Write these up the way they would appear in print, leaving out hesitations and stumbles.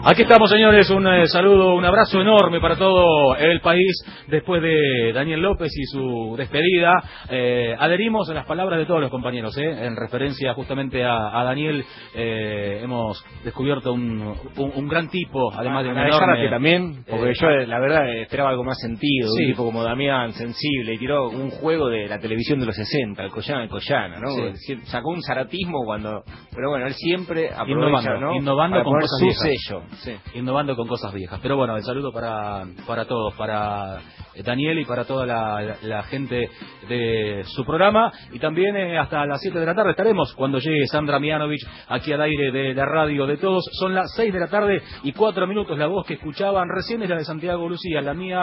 Aquí estamos, señores, un saludo, un abrazo enorme para todo el país. Después de Daniel López y su despedida, adherimos a las palabras de todos los compañeros, en referencia justamente a Daniel. Hemos descubierto un gran tipo, además de un enorme... también, porque yo la verdad esperaba algo más sentido, sí. Un tipo como Damián, sensible, y tiró un juego de la televisión de los 60, el Collana, ¿no? Sí. Sacó un zaratismo cuando... Pero bueno, él siempre aprovecha, innovando con cosas viejas. sello. Sí. Innovando con cosas viejas. Pero bueno, el saludo para todos, para Daniel y para toda la gente de su programa. Y también hasta las 7 de la tarde estaremos cuando llegue Sandra Mianovich aquí al aire de la radio de todos. Son las 6 de la tarde y 4 minutos. La voz que escuchaban recién es la de Santiago Lucía, la mía,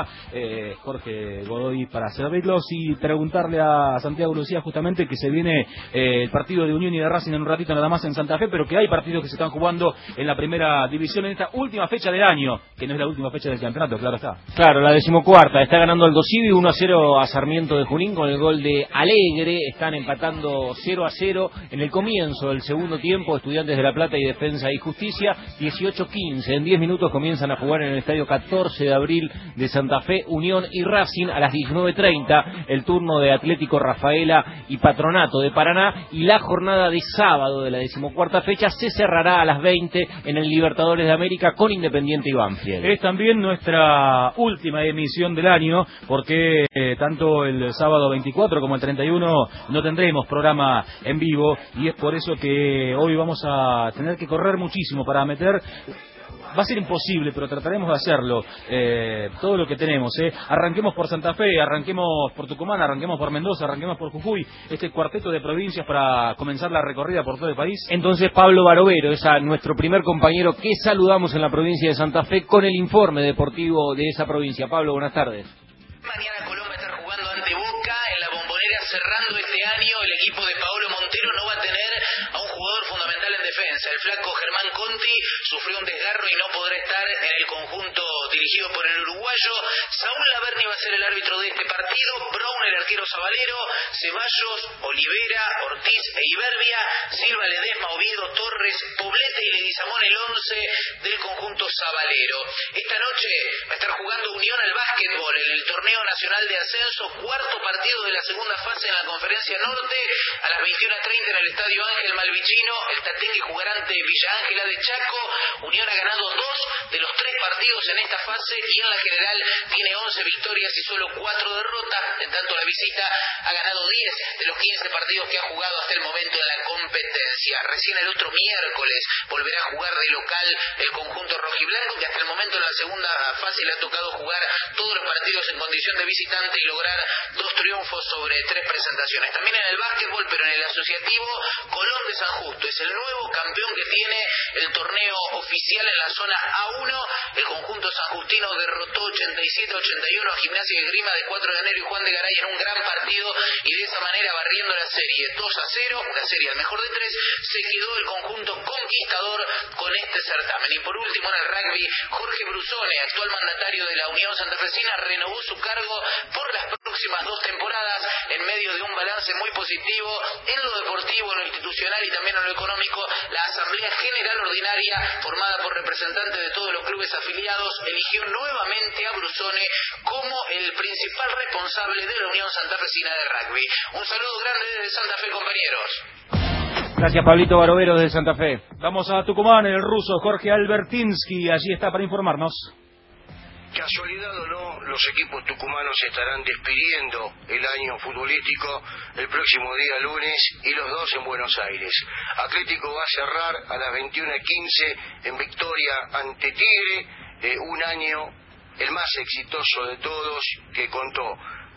Jorge Godoy, para servirlos y preguntarle a Santiago Lucía justamente que se viene el partido de Unión y de Racing en un ratito nada más en Santa Fe, pero que hay partidos que se están jugando en la primera división en esta última fecha del año, que no es la última fecha del campeonato, claro está. Claro, la 14ª, está ganando Aldo Civi 1-0 a Sarmiento de Junín con el gol de Alegre, están empatando 0-0 en el comienzo del segundo tiempo, Estudiantes de La Plata y Defensa y Justicia, 18-15, en 10 minutos comienzan a jugar en el estadio 14 de abril de Santa Fe, Unión y Racing, a las 19:30, el turno de Atlético Rafaela y Patronato de Paraná, y la jornada de sábado de la 14ª fecha se cerrará a las 20 en el Libertadores de América con Independiente y Banfield. Es también nuestra última emisión del año, porque tanto el sábado 24 como el 31 no tendremos programa en vivo, y es por eso que hoy vamos a tener que correr muchísimo para meter... Va a ser imposible, pero trataremos de hacerlo, todo lo que tenemos. Arranquemos por Santa Fe, arranquemos por Tucumán, arranquemos por Mendoza, arranquemos por Jujuy, este cuarteto de provincias para comenzar la recorrida por todo el país. Entonces Pablo Barovero es a nuestro primer compañero que saludamos en la provincia de Santa Fe con el informe deportivo de esa provincia. Pablo, buenas tardes. Mañana Colón va a estar jugando ante Boca en la Bombonera, cerrando este año. El equipo de Paolo Montero no va a tener a un jugador fundamental en defensa. El flaco Germán Conti sufrió un desgarro y no podrá estar en el conjunto dirigido por el uruguayo. Saúl Laverni va a ser el árbitro de este partido. Brown, el arquero Zabalero. Ceballos, Olivera, Ortiz e Iberbia. Silva, Ledesma, Oviedo, Torres, Poblete y Leguizamón, el 11 del conjunto Zabalero. Esta noche va a estar jugando Unión al básquetbol en el torneo nacional de ascenso, cuarto partido de la segunda fase en la Conferencia Norte, a las 21:30 en el Estadio Ángel Malvicino. El Tatengue jugará ante Villa Ángela de Chaco. Unión ha ganado 2 de los 3 partidos en esta fase y en la general tiene 11 victorias y solo 4 derrotas. En tanto, la visita ha ganado 10 de los 15 partidos que ha jugado hasta el momento en la competencia. Recién el otro miércoles volverá a jugar de local el conjunto rojiblanco, que hasta el momento en la segunda fase le ha tocado jugar todos los partidos en condición de visitante y lograr 2 triunfos sobre 3 presentaciones. También en el básquetbol, pero en el asociativo, Colón de San Justo es el nuevo campeón que tiene el torneo oficial en la zona A1. El conjunto sanjustino derrotó 87-81 a Gimnasia y Esgrima de 4 de enero y Juan de Garay en un gran partido, y de esa manera, barriendo la serie 2-0, una serie al mejor de 3, se quedó el conjunto conquistador con este certamen. Y por último, en el rugby, Jorge Brusone, actual mandatario de la Unión Santafesina, renovó su cargo por las próximas 2 temporadas en medio de un balance muy positivo en lo deportivo, en lo institucional y también en lo económico. La Asamblea General Ordinaria, formada por representantes de todos los clubes afiliados, eligió nuevamente a Brusone como el principal responsable de la Unión Santafesina de Rugby. Un saludo grande desde Santa Fe, compañeros. Gracias, Pablito Barovero de Santa Fe. Vamos a Tucumán, el ruso Jorge Albertinsky, allí está para informarnos. Casualidad o no, los equipos tucumanos estarán despidiendo el año futbolístico el próximo día lunes, y los dos en Buenos Aires. Atlético va a cerrar a las 21:15 en victoria ante Tigre, un año el más exitoso de todos, que contó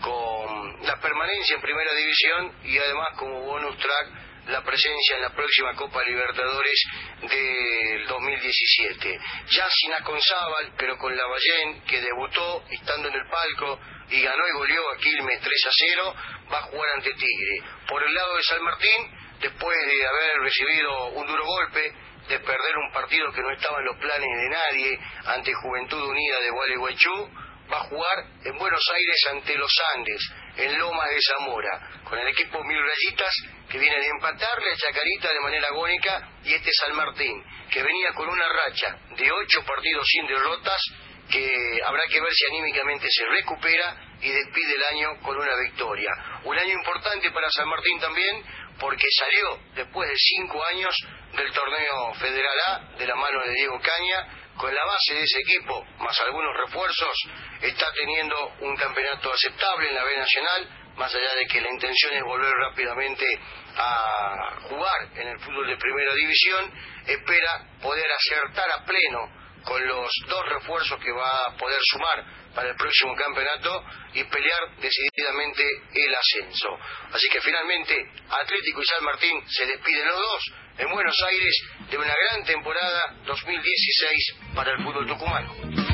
con la permanencia en Primera División y además como bonus track la presencia en la próxima Copa Libertadores del 2017. Ya sin Asconzábal, pero con Lavallén, que debutó estando en el palco y ganó y goleó a Quilmes 3-0, va a jugar ante Tigre. Por el lado de San Martín, después de haber recibido un duro golpe, de perder un partido que no estaba en los planes de nadie ante Juventud Unida de Gualeguaychú, va a jugar en Buenos Aires ante los Andes, en Lomas de Zamora, con el equipo Mil Rayitas, que viene de empatarle a Chacarita de manera agónica, y San Martín, que venía con una racha de 8 partidos sin derrotas, que habrá que ver si anímicamente se recupera y despide el año con una victoria. Un año importante para San Martín también, porque salió después de 5 años del torneo Federal A, de la mano de Diego Caña. Con la base de ese equipo, más algunos refuerzos, está teniendo un campeonato aceptable en la B Nacional, más allá de que la intención es volver rápidamente a jugar en el fútbol de primera división. Espera poder acertar a pleno con los 2 refuerzos que va a poder sumar para el próximo campeonato y pelear decididamente el ascenso. Así que finalmente Atlético y San Martín se despiden los dos en Buenos Aires de una gran temporada 2016 para el fútbol tucumano.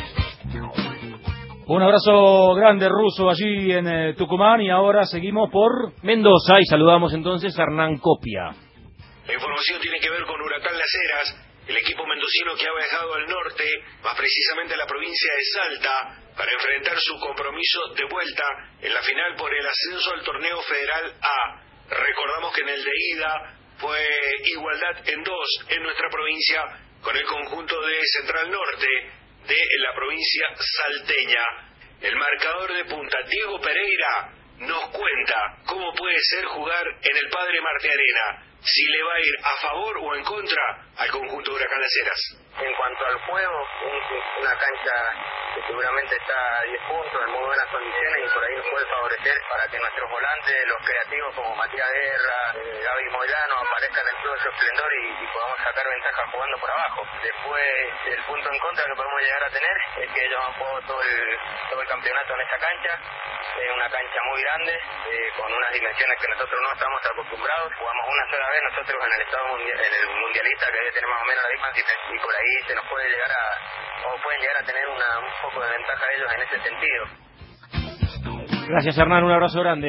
Un abrazo grande, Russo, allí en Tucumán, y ahora seguimos por Mendoza y saludamos entonces a Hernán Copia. La información tiene que ver con Huracán Las Heras, el equipo mendocino que ha viajado al norte, más precisamente a la provincia de Salta, para enfrentar su compromiso de vuelta en la final por el ascenso al torneo Federal A. Recordamos que en el de ida fue igualdad en 2 en nuestra provincia con el conjunto de Central Norte de la provincia salteña. El marcador de punta, Diego Pereira, nos cuenta cómo puede ser jugar en el Padre Marte Arena, si le va a ir a favor o en contra al conjunto de Huracán Las Heras. En cuanto al juego, una cancha que seguramente está a 10 puntos, en muy buenas condiciones, y por ahí nos puede favorecer para que nuestros volantes, los creativos como Matías Guerra, Gaby Moyano, aparezcan en todo su esplendor y podamos sacar ventaja jugando por abajo. Después, el punto en contra que podemos llegar a tener es que ellos han jugado todo el campeonato en esta cancha. Es una cancha muy grande, con unas dimensiones que nosotros no estamos acostumbrados. Jugamos una sola vez nosotros en el estado en el mundialista, que debe tener más o menos la misma, y por ahí se nos puede llegar pueden llegar a tener un poco de ventaja ellos en ese sentido. Gracias, Hernán, un abrazo grande.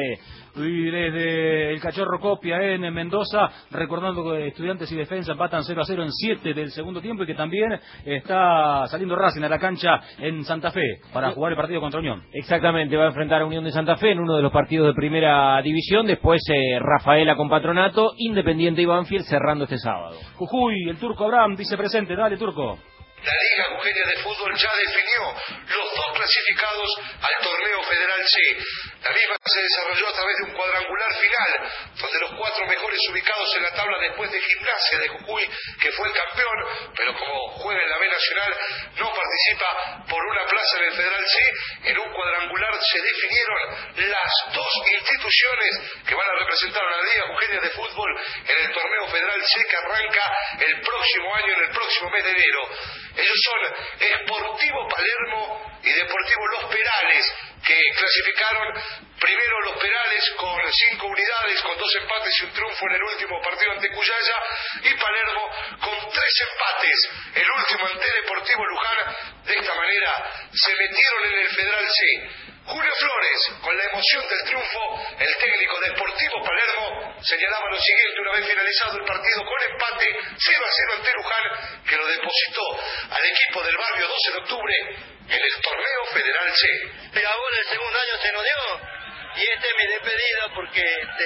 Y desde el Cachorro Copia en Mendoza, recordando que Estudiantes y Defensa empatan 0-0 en 7 del segundo tiempo, y que también está saliendo Racing a la cancha en Santa Fe para jugar el partido contra Unión. Exactamente, va a enfrentar a Unión de Santa Fe en uno de los partidos de primera división. Después Rafaela con Patronato, Independiente y Banfield cerrando este sábado. Jujuy, el Turco Abraham dice presente. Dale, Turco. La Liga Jujeña de Fútbol ya definió los 2 clasificados al torneo Federal C. La misma se desarrolló a través de un cuadrangular final, donde los 4 mejores ubicados en la tabla después de Gimnasia de Jujuy, que fue el campeón, pero como juega en la B Nacional, no participa por una plaza en el Federal C. En un cuadrangular se definieron las 2 instituciones que van a representar a la Liga Jujeña de Fútbol en el torneo Federal C, que arranca el próximo año, en el próximo mes de enero. Ellos son Sportivo Palermo y Deportivo Los Perales, que clasificaron primero Los Perales con 5 unidades, con 2 empates y un triunfo en el último partido ante Cuyaya, y Palermo con 3 empates, el último ante Deportivo Luján. De esta manera se metieron en el Federal C. Julio Flores, con la emoción del triunfo, el técnico de Sportivo Palermo, señalaba lo siguiente una vez finalizado el partido con empate 0-0 ante Luján, que lo depositó al equipo del barrio 12 de octubre en el torneo Federal C. Pero ahora el segundo año se nos dio, y esta es mi despedida, porque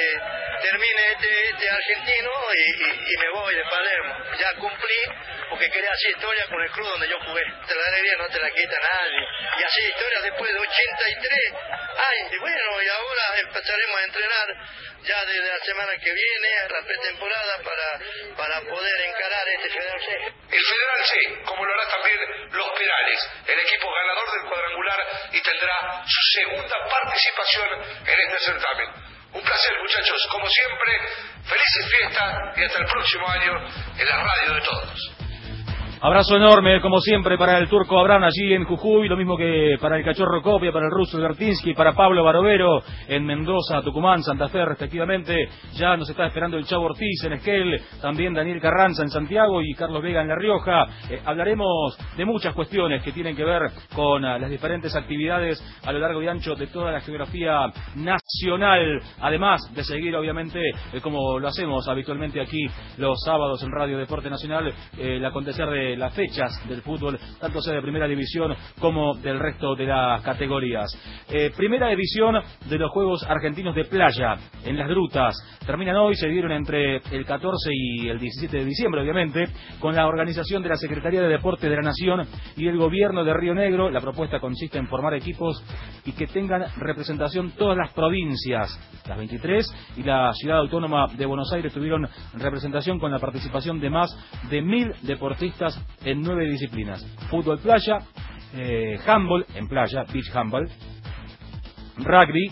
termine este argentino y me voy de Palermo. Ya cumplí, porque quería hacer historia con el club donde yo jugué. La alegría no te la quita nadie. Y así historia después de 83 años. Y bueno, y ahora empezaremos a entrenar ya desde la semana que viene, a la pretemporada, para poder encarar este Federal C. El Federal C, como lo hará también Los Perales, el equipo ganador del cuadrangular, y tendrá su segunda participación en este certamen. Un placer, muchachos, como siempre, felices fiestas y hasta el próximo año en la radio de todos. Abrazo enorme, como siempre, para el Turco Abraham allí en Jujuy, lo mismo que para el Cachorro Copia, para el Ruso Bertinsky, para Pablo Barovero en Mendoza, Tucumán, Santa Fe, respectivamente. Ya nos está esperando el Chavo Ortiz en Esquel, también Daniel Carranza en Santiago y Carlos Vega en La Rioja. Hablaremos de muchas cuestiones que tienen que ver con las diferentes actividades a lo largo y ancho de toda la geografía nacional, además de seguir, obviamente, como lo hacemos habitualmente aquí los sábados en Radio Deporte Nacional, el acontecer de las fechas del fútbol, tanto sea de primera división como del resto de las categorías. Primera edición de los Juegos Argentinos de Playa en Las Grutas. Terminan hoy, se dieron entre el 14 y el 17 de diciembre, obviamente, con la organización de la Secretaría de Deportes de la Nación y el Gobierno de Río Negro. La propuesta consiste en formar equipos y que tengan representación todas las provincias. Las 23 y la Ciudad Autónoma de Buenos Aires tuvieron representación con la participación de más de 1000 deportistas en 9 disciplinas. Fútbol playa, handball en playa, beach handball, rugby,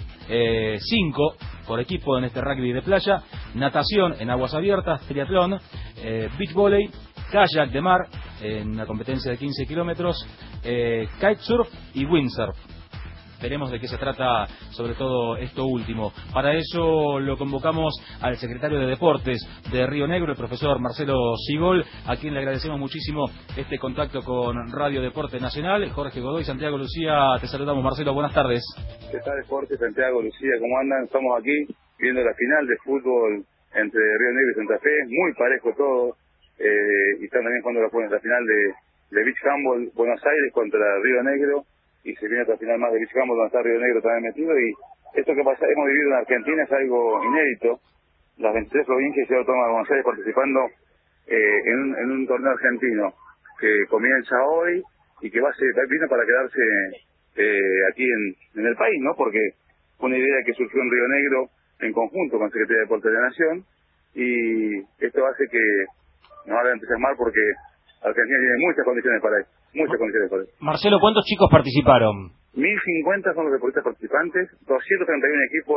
5 por equipo en este rugby de playa, natación en aguas abiertas, triatlón, beach volley, kayak de mar en una competencia de 15 kilómetros, kitesurf y windsurf. Veremos de qué se trata, sobre todo esto último. Para eso lo convocamos al secretario de Deportes de Río Negro, el profesor Marcelo Sigol, a quien le agradecemos muchísimo este contacto con Radio Deporte Nacional. Jorge Godoy, Santiago Lucía, te saludamos. Marcelo, buenas tardes. ¿Qué tal, Jorge, Santiago Lucía? ¿Cómo andan? Estamos aquí viendo la final de fútbol entre Río Negro y Santa Fe, muy parejo todo, y están también jugando la final de Beach Handball Buenos Aires contra Río Negro, y se viene otra final más de Beach Handball donde está Río Negro también metido, y esto que pasa, hemos vivido en Argentina es algo inédito. Las 23 provincias y Ciudad Autónoma de Buenos Aires participando en un torneo argentino que comienza hoy y que vino para quedarse aquí en el país, ¿no? Porque fue una idea que surgió en Río Negro en conjunto con la Secretaría de Deportes de la Nación, y esto hace que nos haga entusiasmar porque Argentina tiene muchas condiciones para eso. Marcelo, ¿cuántos chicos participaron? 1050 son los deportistas participantes, 231 equipos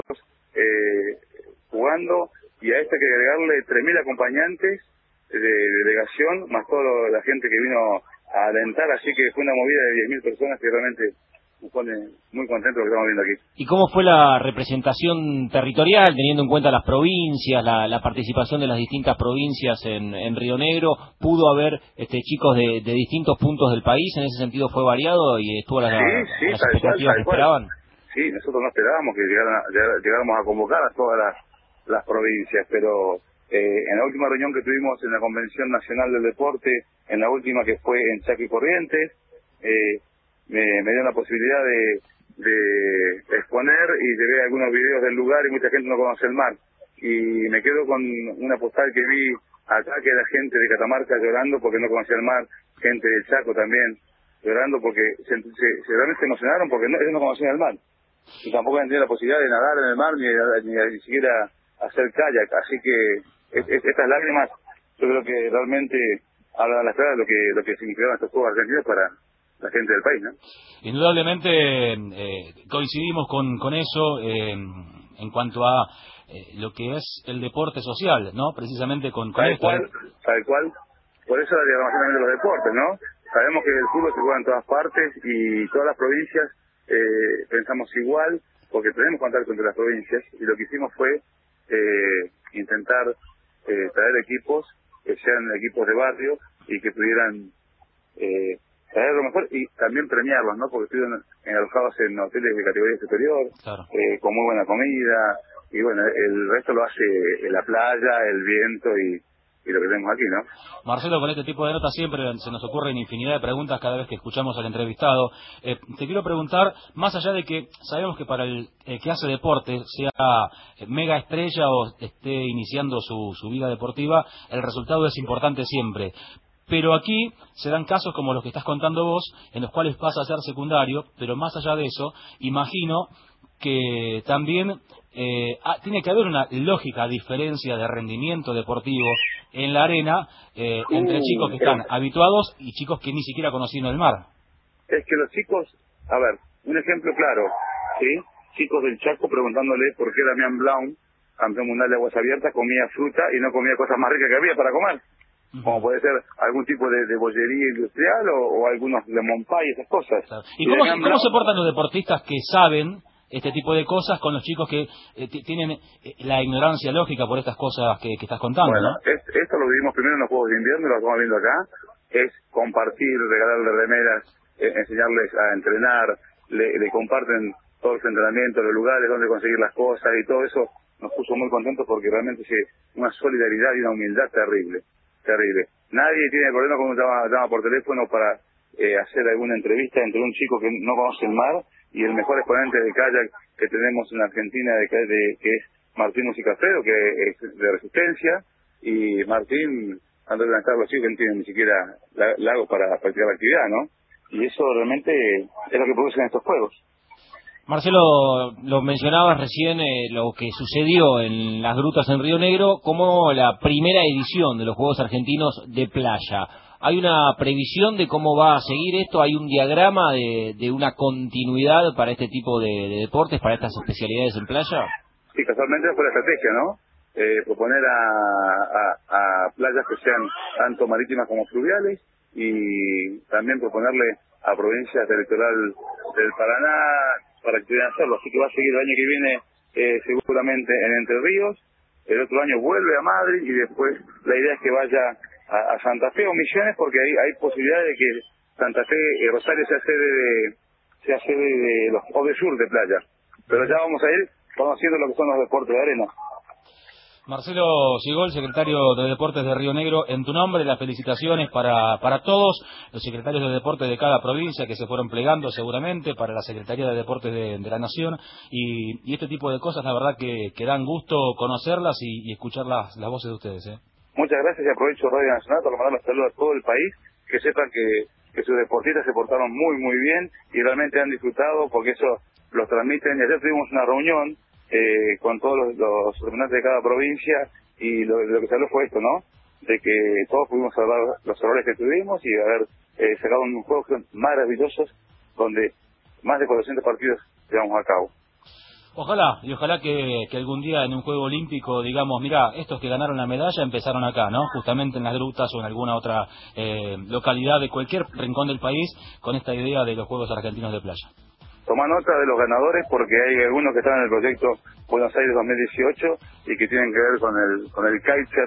jugando, y a este hay que agregarle 3000 acompañantes de delegación, más toda la gente que vino a alentar, así que fue una movida de 10.000 personas que realmente nos pone muy contentos de lo que estamos viendo aquí. ¿Y cómo fue la representación territorial, teniendo en cuenta las provincias, la participación de las distintas provincias en Río Negro? ¿Pudo haber chicos de distintos puntos del país? ¿En ese sentido fue variado y estuvo las expectativas que esperaban? Sí, nosotros no esperábamos que llegáramos a convocar a todas las provincias, pero en la última reunión que tuvimos en la Convención Nacional del Deporte, en la última que fue en Chaco y Corrientes, me dio la posibilidad de exponer, y llevé algunos videos del lugar, y mucha gente no conoce el mar, y me quedo con una postal que vi acá, que era gente de Catamarca llorando porque no conocía el mar, gente del Chaco también llorando porque realmente se emocionaron porque ellos no conocían el mar y tampoco habían tenido la posibilidad de nadar en el mar ni siquiera hacer kayak, así que estas lágrimas yo creo que realmente hablan a las claras de lo que significaron estos Juegos Argentinos para la gente del país, ¿no? Indudablemente coincidimos con eso en cuanto a lo que es el deporte social, ¿no? Precisamente con esto. Tal cual. Por eso la diagramación también de los deportes, ¿no? Sabemos que el fútbol se juega en todas partes y todas las provincias pensamos igual, porque tenemos contacto entre las provincias, y lo que hicimos fue intentar traer equipos que sean equipos de barrio y que pudieran traer lo mejor y también premiarlos, ¿no? Porque estuvieron alojados en hoteles de categoría superior, claro, con muy buena comida, y bueno, el resto lo hace la playa, el viento y lo que tenemos aquí, ¿no? Marcelo, con este tipo de notas siempre se nos ocurren infinidad de preguntas cada vez que escuchamos al entrevistado. Te quiero preguntar, más allá de que sabemos que para el que hace deporte, sea mega estrella o esté iniciando su vida deportiva, el resultado es importante siempre. Pero aquí se dan casos como los que estás contando vos, en los cuales pasa a ser secundario, pero más allá de eso, imagino que también tiene que haber una lógica diferencia de rendimiento deportivo en la arena entre chicos que están habituados y chicos que ni siquiera conocieron el mar. Es que los chicos, a ver, un ejemplo claro, ¿sí? Chicos del Chaco preguntándole por qué Damián Blaum, campeón mundial de aguas abiertas, comía fruta y no comía cosas más ricas que había para comer. Como puede ser algún tipo de bollería industrial o algunos lemon pie, esas cosas. Claro. ¿Y cómo se portan los deportistas que saben este tipo de cosas con los chicos que tienen la ignorancia lógica por estas cosas que estás contando? Bueno, ¿no? Esto lo vivimos primero en los Juegos de Invierno, lo estamos viendo acá, es compartir, regalarle remeras, enseñarles a entrenar, le comparten todos los entrenamientos, los lugares donde conseguir las cosas, y todo eso nos puso muy contentos porque realmente es una solidaridad y una humildad terrible. nadie tiene problema cuando llama por teléfono para hacer alguna entrevista entre un chico que no conoce el mar y el mejor exponente de kayak que tenemos en Argentina, que es Martín Musicafredo, que es de Resistencia, y Martín, antes de lanzar los chicos que no tienen ni siquiera lagos para practicar la actividad, ¿no? Y eso realmente es lo que producen estos juegos. Marcelo, lo mencionabas recién, lo que sucedió en las grutas en Río Negro como la primera edición de los Juegos Argentinos de Playa. ¿Hay una previsión de cómo va a seguir esto? ¿Hay un diagrama de una continuidad para este tipo de deportes, para estas especialidades en playa? Sí, casualmente fue la estrategia, ¿no? Proponer a playas que sean tanto marítimas como fluviales y también proponerle a provincias del litoral del Paraná para que pudieran hacerlo. Así que va a seguir el año que viene seguramente en Entre Ríos, el otro año vuelve a Madrid y después la idea es que vaya a Santa Fe o Misiones, porque hay posibilidad de que Santa Fe, Rosario sea sede de los Odesur de playa. Pero ya vamos a ir conociendo lo que son los deportes de arena. Marcelo Sigol, secretario de Deportes de Río Negro, en tu nombre las felicitaciones para todos los secretarios de deportes de cada provincia que se fueron plegando seguramente para la Secretaría de Deportes de la Nación y este tipo de cosas, la verdad que dan gusto conocerlas y escuchar las voces de ustedes. Muchas gracias y aprovecho Radio Nacional para mandar los saludos a todo el país, que sepan que sus deportistas se portaron muy muy bien y realmente han disfrutado porque eso los transmiten. Y ayer tuvimos una reunión con todos los representantes de cada provincia y lo que se habló fue esto, ¿no? De que todos pudimos hablar los errores que tuvimos y haber sacado un juego maravillosos donde más de 400 partidos llevamos a cabo. Ojalá que algún día en un juego olímpico digamos, mira, estos que ganaron la medalla empezaron acá, ¿no? Justamente en las grutas o en alguna otra localidad de cualquier rincón del país con esta idea de los Juegos Argentinos de Playa. Toma nota de los ganadores porque hay algunos que están en el proyecto Buenos Aires 2018 y que tienen que ver con el kitesurf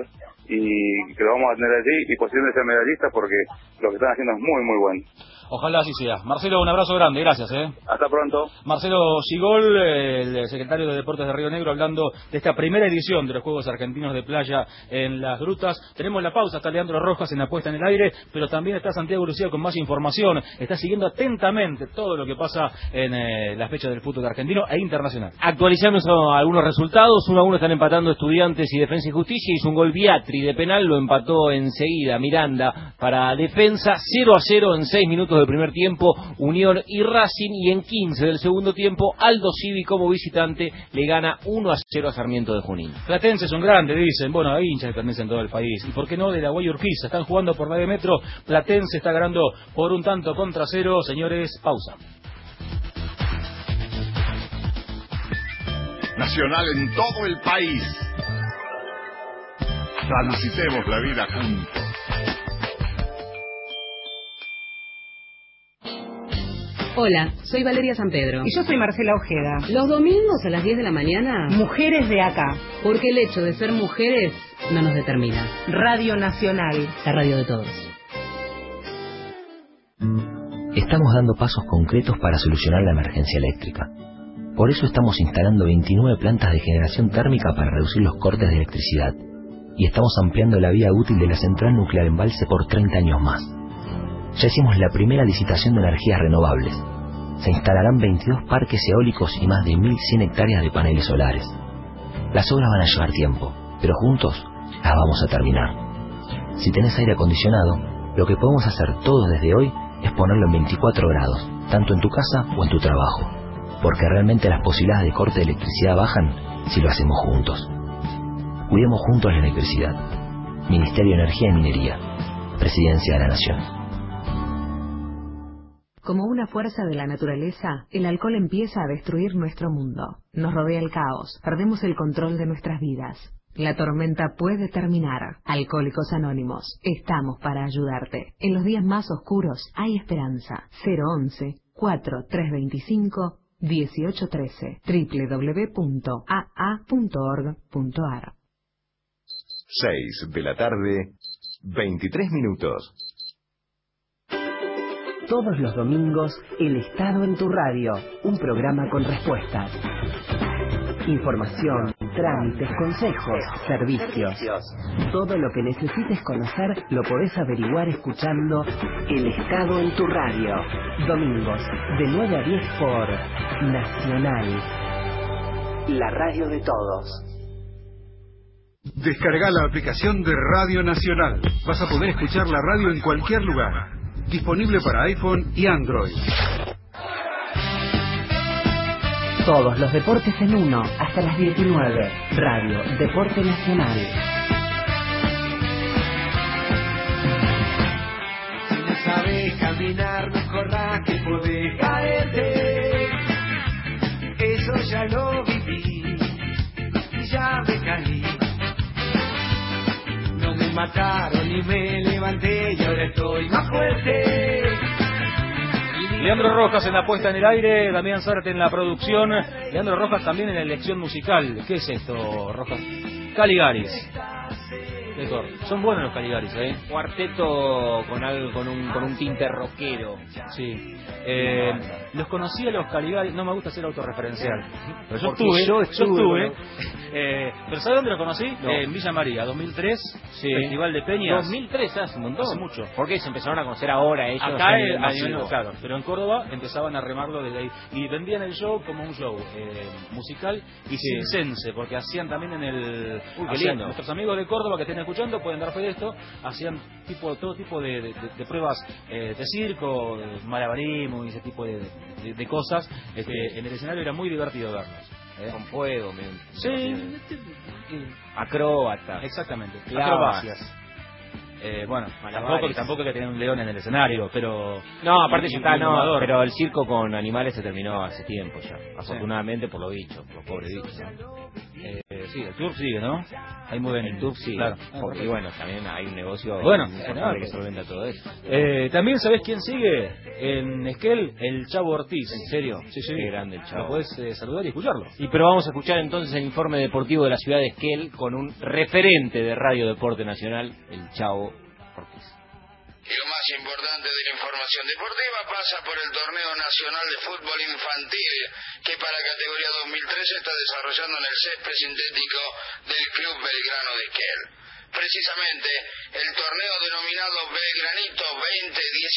y que lo vamos a tener allí y posiblemente ser medallistas porque lo que están haciendo es muy muy bueno. Ojalá así sea. Marcelo, un abrazo grande, gracias. Hasta pronto. Marcelo Sigol, el secretario de Deportes de Río Negro, hablando de esta primera edición de los Juegos Argentinos de Playa en las grutas. Tenemos la pausa, está Leandro Rojas en la puesta en el aire, pero también está Santiago Lucía con más información. Está siguiendo atentamente todo lo que pasa en las fechas del fútbol argentino e internacional. Actualizamos algunos resultados. 1-1 están empatando Estudiantes y Defensa y Justicia. Hizo un gol Biatri de penal, lo empató enseguida Miranda para Defensa. 0-0 en 6 minutos del primer tiempo, Unión y Racing, y en 15 del segundo tiempo, Aldo Civi como visitante le gana 1-0 a Sarmiento de Junín. Platense es un grande, dicen. Bueno, hay hinchas de Platense en todo el país. ¿Y por qué no de la Guayurquiza? Están jugando por la de Metro. Platense está ganando por 1-0. Señores, pausa. Nacional en todo el país. Transitemos la vida juntos. Hola, soy Valeria San Pedro. Y yo soy Marcela Ojeda. Los domingos a las 10 de la mañana... Mujeres de acá. Porque el hecho de ser mujeres no nos determina. Radio Nacional. La radio de todos. Estamos dando pasos concretos para solucionar la emergencia eléctrica. Por eso estamos instalando 29 plantas de generación térmica para reducir los cortes de electricidad. Y estamos ampliando la vida útil de la central nuclear Embalse por 30 años más. Ya hicimos la primera licitación de energías renovables. Se instalarán 22 parques eólicos y más de 1.100 hectáreas de paneles solares. Las obras van a llevar tiempo, pero juntos las vamos a terminar. Si tenés aire acondicionado, lo que podemos hacer todos desde hoy es ponerlo en 24 grados, tanto en tu casa o en tu trabajo. Porque realmente las posibilidades de corte de electricidad bajan si lo hacemos juntos. Cuidemos juntos la electricidad. Ministerio de Energía y Minería. Presidencia de la Nación. Como una fuerza de la naturaleza, el alcohol empieza a destruir nuestro mundo. Nos rodea el caos, perdemos el control de nuestras vidas. La tormenta puede terminar. Alcohólicos Anónimos, estamos para ayudarte. En los días más oscuros hay esperanza. 011-4325-1813 www.aa.org.ar 6 de la tarde, 23 minutos. Todos los domingos, El Estado en tu Radio, un programa con respuestas, información, trámites, consejos, servicios. Todo lo que necesites conocer lo podés averiguar escuchando El Estado en tu radio. Domingos, de 9 a 10 por Nacional, la radio de todos. Descarga la aplicación de Radio Nacional. Vas a poder escuchar la radio en cualquier lugar. Disponible para iPhone y Android. Todos los deportes en uno, hasta las 19. Radio Deporte Nacional. Si no sabes caminar, no corras que podés caerte. Eso ya lo viví y ya me caí. No me mataron y me levanté y ahora estoy más fuerte. Leandro Rojas en la puesta en el aire, Damián Zárate en la producción, Leandro Rojas también en la elección musical. ¿Qué es esto, Rojas? Caligaris. Son buenos los Caligaris, Cuarteto con algo, con un tinte rockero. Sí. Los conocí a los Caligaris, no me gusta ser autorreferencial, pero yo estuve. Pero ¿sabes dónde lo conocí? No. En Villa María, 2003, sí. Festival de Peñas. 2003, hace un montón. Hace mucho. Porque se empezaron a conocer ahora ellos. Acá a nivel, claro, pero en Córdoba empezaban a remarlo desde ahí. Y vendían el show como un show musical y circense, porque hacían también en el... Qué lindo. Nuestros amigos de Córdoba que estén escuchando pueden dar fe de esto, hacían todo tipo de pruebas de circo, malabarismo y ese tipo de cosas. En el escenario era muy divertido verlos. Con fuego, sí, acróbata, exactamente, acrobacias. Bueno, tampoco que tener un león en el escenario, pero no, aparte ya está, no, pero el circo con animales se terminó hace tiempo ya, afortunadamente por los bichos, los pobres bichos. Sí, el tour sigue, ¿no? Ahí muy bien el tour sigue, claro. Porque bueno, también hay un negocio importante que solventa todo eso. También ¿sabés quién sigue? En Esquel, el Chavo Ortiz. ¿En serio? Sí. Qué grande el Chavo. Lo podés saludar y escucharlo. Pero vamos a escuchar entonces el informe deportivo de la ciudad de Esquel con un referente de Radio Deporte Nacional, el Chavo Ortiz. Y lo más importante de la información deportiva pasa por el Torneo Nacional de Fútbol Infantil, que para categoría 2013 está desarrollando en el césped sintético del Club Belgrano de Esquel. Precisamente, el torneo denominado Belgranito 2016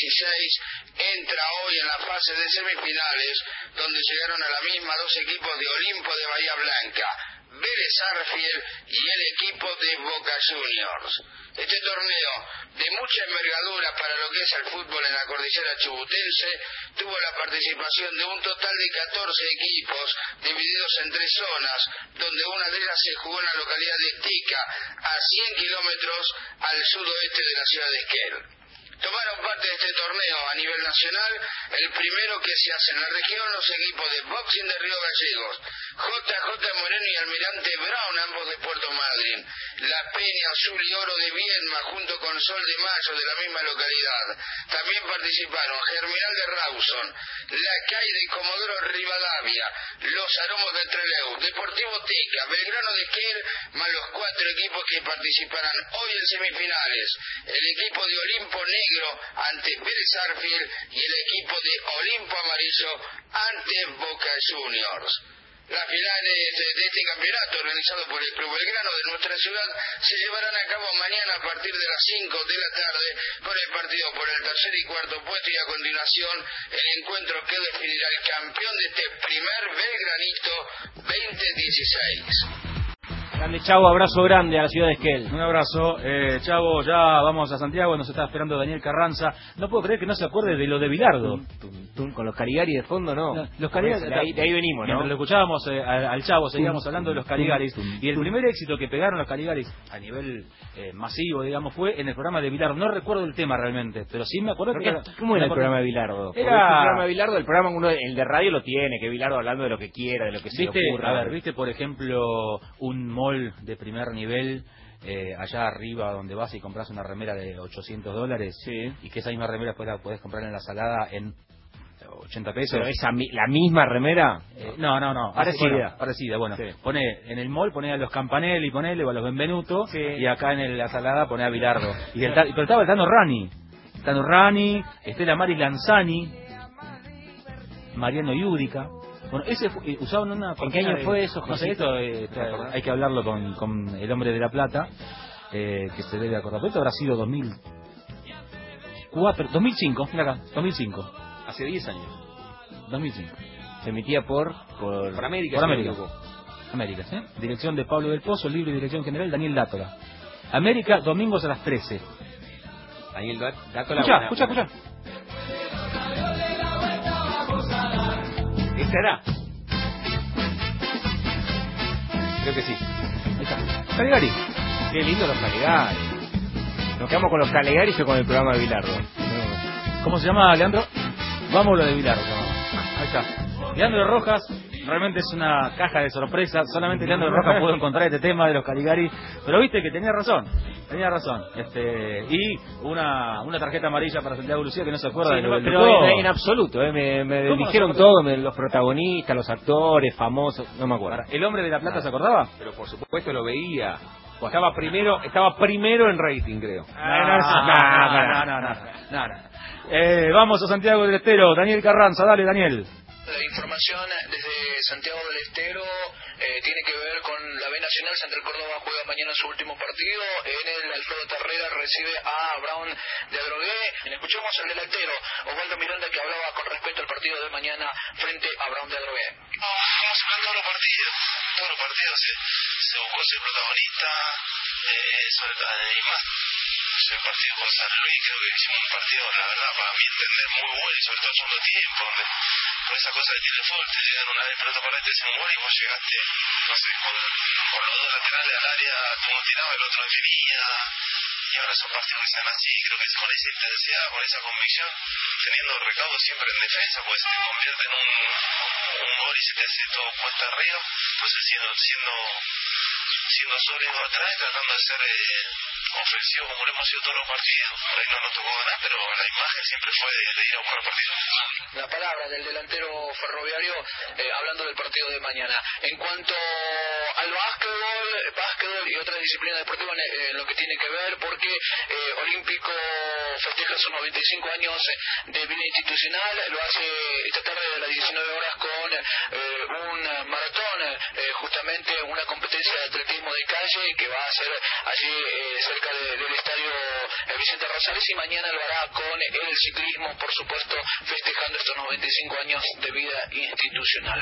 entra hoy en la fase de semifinales, donde llegaron a la misma dos equipos de Olimpo de Bahía Blanca, Vélez Arfiel y el equipo de Boca Juniors. Este torneo, de mucha envergadura para lo que es el fútbol en la cordillera chubutense, tuvo la participación de un total de 14 equipos divididos en 3 zonas, donde una de ellas se jugó en la localidad de Tica, a 100 kilómetros al sudoeste de la ciudad de Esquel. Tomaron parte de este torneo a nivel nacional, el primero que se hace en la región, los equipos de boxing de Río Gallegos, JJ Moreno y Almirante Brown, ambos de Puerto Madryn, la Peña Azul y Oro de Viedma junto con Sol de Mayo de la misma localidad. También participaron Germinal de Rawson, la CAI de Comodoro Rivadavia, los Aromos de Trelew, Deportivo Teca, Belgrano de Esquel, más los 4 equipos que participarán hoy en semifinales, el equipo de Olimpo Negro ante Vélez Arfiel y el equipo de Olimpo Amarillo ante Boca Juniors. Las finales de este campeonato organizado por el Club Belgrano de nuestra ciudad se llevarán a cabo mañana a partir de las 5 de la tarde con el partido por el tercer y cuarto puesto y a continuación el encuentro que definirá el campeón de este primer Belgranito 2016. Grande Chavo, abrazo grande a la ciudad de Esquel. Un abrazo, Chavo, ya vamos a Santiago, nos está esperando Daniel Carranza. No puedo creer que no se acuerde de lo de Bilardo. Con los Caligaris de fondo, ¿no? Los Caligaris, de ahí venimos, ¿no? Mientras lo escuchábamos al Chavo, seguíamos hablando de los Caligaris. Y el primer éxito que pegaron los Caligaris a nivel masivo, digamos, fue en el programa de Bilardo. No recuerdo el tema realmente, pero sí me acuerdo que... ¿Cómo era el programa de Bilardo? El programa de Bilardo, el programa el de radio lo tiene, que Bilardo hablando de lo que quiera, de lo que se le ocurra. A ver, ¿viste, por ejemplo, un mall de primer nivel allá arriba donde vas y compras una remera de $800 y que esa misma remera después la podés comprar en la Salada en 80 pesos? ¿Pero esa la misma remera? No. Parecida. Bueno, sí. Pone en el mall, pone a los Campanelli, ponele, o a los Benvenuto, y acá en la Salada pone a Bilardo. Pero estaba el Tano Rani, Estela Mari Lanzani, Mariano Yudica. Bueno, ese usaban una... ¿En qué año fue eso, No sé, Josito? hay que hablarlo con el hombre de La Plata, que se debe acordar. Esto habrá sido 2005, mira acá, 2005. Hace 10 años. 2005. Se emitía por América. Por América. América, ¿sí? Dirección de Pablo del Pozo, libro y dirección general Daniel Dátola. América, domingos a las 13. Daniel Dátola. Escucha. ¿Esta era? Creo que sí. Ahí está. Caligari. Qué lindo los Caligari. Nos quedamos con los Caligari o con el programa de Bilardo. ¿Cómo se llama, Leandro? Vamos a lo de Bilardo. Ahí está. Leandro Rojas. Realmente es una caja de sorpresas. Solamente Leandro Rojas pudo encontrar este tema de los Caligari. Pero viste que tenía razón. Y una tarjeta amarilla para Santiago Lucía que no se acuerda de lo del pero en absoluto. Me dijeron todo, los protagonistas, los actores, famosos. No me acuerdo. ¿El hombre de La Plata se acordaba? Pero por supuesto lo veía. Estaba primero en rating, creo. No. Vamos a Santiago del Estero. Daniel Carranza, dale, Daniel. La información desde Santiago del Estero tiene que ver con la B Nacional. Central Córdoba juega mañana su último partido. En el Alfredo Terrera recibe a Brown de Adrogué. Escuchamos al delantero Osvaldo Miranda, que hablaba con respecto al partido de mañana frente a Brown de Adrogué. Vamos a ver todos los partidos se buscó ser protagonista, además el partido con San Luis creo que hicimos un partido, la verdad, para mi entender, muy bueno, y sobre todo el segundo tiempo, donde por esa cosa que tiene el fútbol, te llegan una vez pelota para este, un gol y vos llegaste, no sé, con los dos laterales al área, uno tiraba, el otro definía, y ahora son partidos que se dan así, creo que es con esa intensidad, con esa convicción, teniendo recaudo siempre en defensa, pues se te convierte en un gol y se te hace todo cuesta arriba, entonces siendo sólido atrás, tratando de ser ofensivo como lo hemos sido todos los partidos. Por ahí no nos tocó ganar, pero la imagen siempre fue de ir a buscar el partido. La palabra del delantero ferroviario hablando del partido de mañana. En cuanto al básquetbol y otras disciplinas deportivas en lo que tiene que ver, porque Olímpico festeja sus 95 años de vida institucional, lo hace esta tarde a las 19 horas con un maratón, justamente una competencia de atletismo de calle que va a ser allí cerca del estadio Vicente Rosales, y mañana lo hará con el ciclismo, por supuesto, festejando estos 95 años de vida institucional.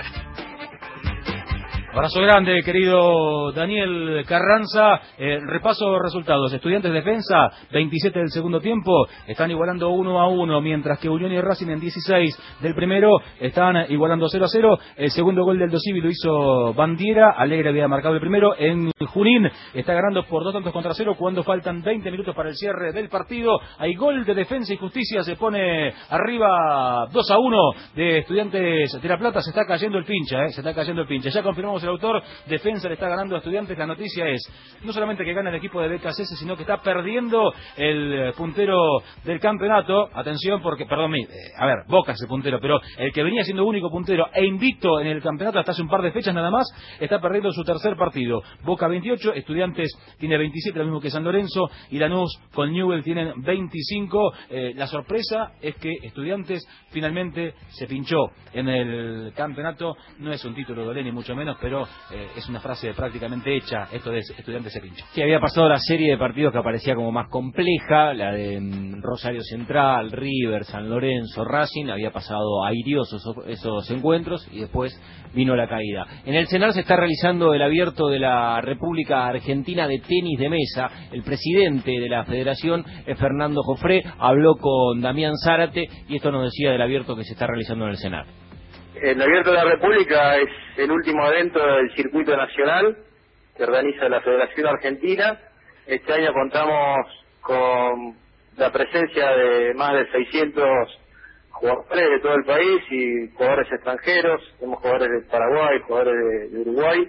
Abrazo grande, querido Daniel Carranza. Repaso resultados. Estudiantes Defensa, 27 del segundo tiempo, están igualando 1-1, mientras que Unión y Racing en 16 del primero están igualando 0-0. El segundo gol del Dosivi lo hizo Bandiera. Alegre había marcado el primero. En Junín está ganando por 2-0 cuando faltan 20 minutos para el cierre del partido. Hay gol de Defensa y Justicia, se pone arriba 2-1 de Estudiantes de La Plata. Se está cayendo el pincha, Ya confirmamos el autor. Defensa le está ganando a Estudiantes. La noticia es no solamente que gana el equipo de BKC, sino que está perdiendo el puntero del campeonato. Atención, porque, Boca es el puntero, pero el que venía siendo único puntero e invicto en el campeonato hasta hace un par de fechas nada más, está perdiendo su tercer partido. Boca 28, Estudiantes tiene 27, lo mismo que San Lorenzo, y Lanús con Newell tienen 25. La sorpresa es que Estudiantes finalmente se pinchó en el campeonato. No es un título de Olé ni mucho menos, pero es una frase prácticamente hecha, esto de Estudiantes se pinchó. Que había pasado la serie de partidos que aparecía como más compleja, la de Rosario Central, River, San Lorenzo, Racing, había pasado airiosos esos encuentros y después vino la caída. En el CENAR se está realizando el abierto de la República Argentina de Tenis de Mesa. El presidente de la federación es Fernando Jofré, habló con Damián Zárate y esto nos decía del abierto que se está realizando en el CENAR. El Abierto de la República es el último evento del circuito nacional que organiza la Federación Argentina. Este año contamos con la presencia de más de 600 jugadores de todo el país y jugadores extranjeros. Tenemos jugadores de Paraguay, jugadores de Uruguay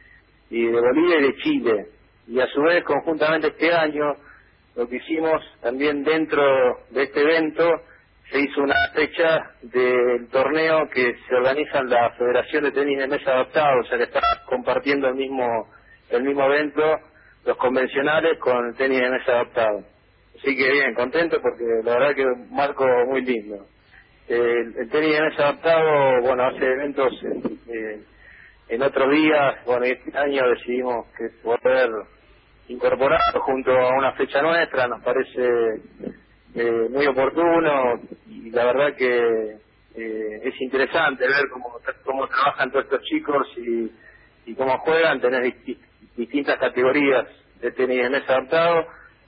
y de Bolivia y de Chile. Y a su vez, conjuntamente este año, lo que hicimos también dentro de este evento, se hizo una fecha del torneo que se organiza en la Federación de Tenis de Mesa Adaptado, o sea que está compartiendo el mismo evento, los convencionales con el tenis de mesa adaptado. Así que bien, contento porque la verdad que es un marco muy lindo. El tenis de mesa adaptado, bueno, hace eventos en otros días. Bueno, este año decidimos que poder incorporarlo junto a una fecha nuestra, nos parece muy oportuno, y la verdad que es interesante ver cómo trabajan todos estos chicos y cómo juegan. Tenés distintas categorías de tenis de mesa adaptado,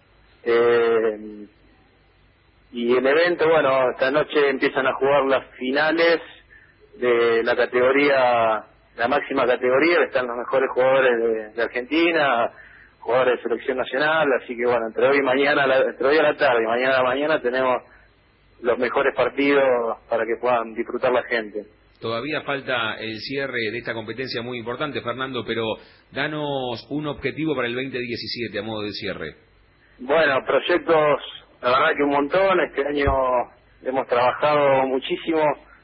y el evento, bueno, esta noche empiezan a jugar las finales de la categoría, la máxima categoría, están los mejores jugadores de Argentina, jugadores de selección nacional, así que bueno, entre hoy y mañana, entre hoy a la tarde y mañana a la mañana tenemos los mejores partidos para que puedan disfrutar la gente. Todavía falta el cierre de esta competencia muy importante, Fernando, pero danos un objetivo para el 2017 a modo de cierre. Bueno, proyectos, la verdad que un montón. Este año hemos trabajado muchísimo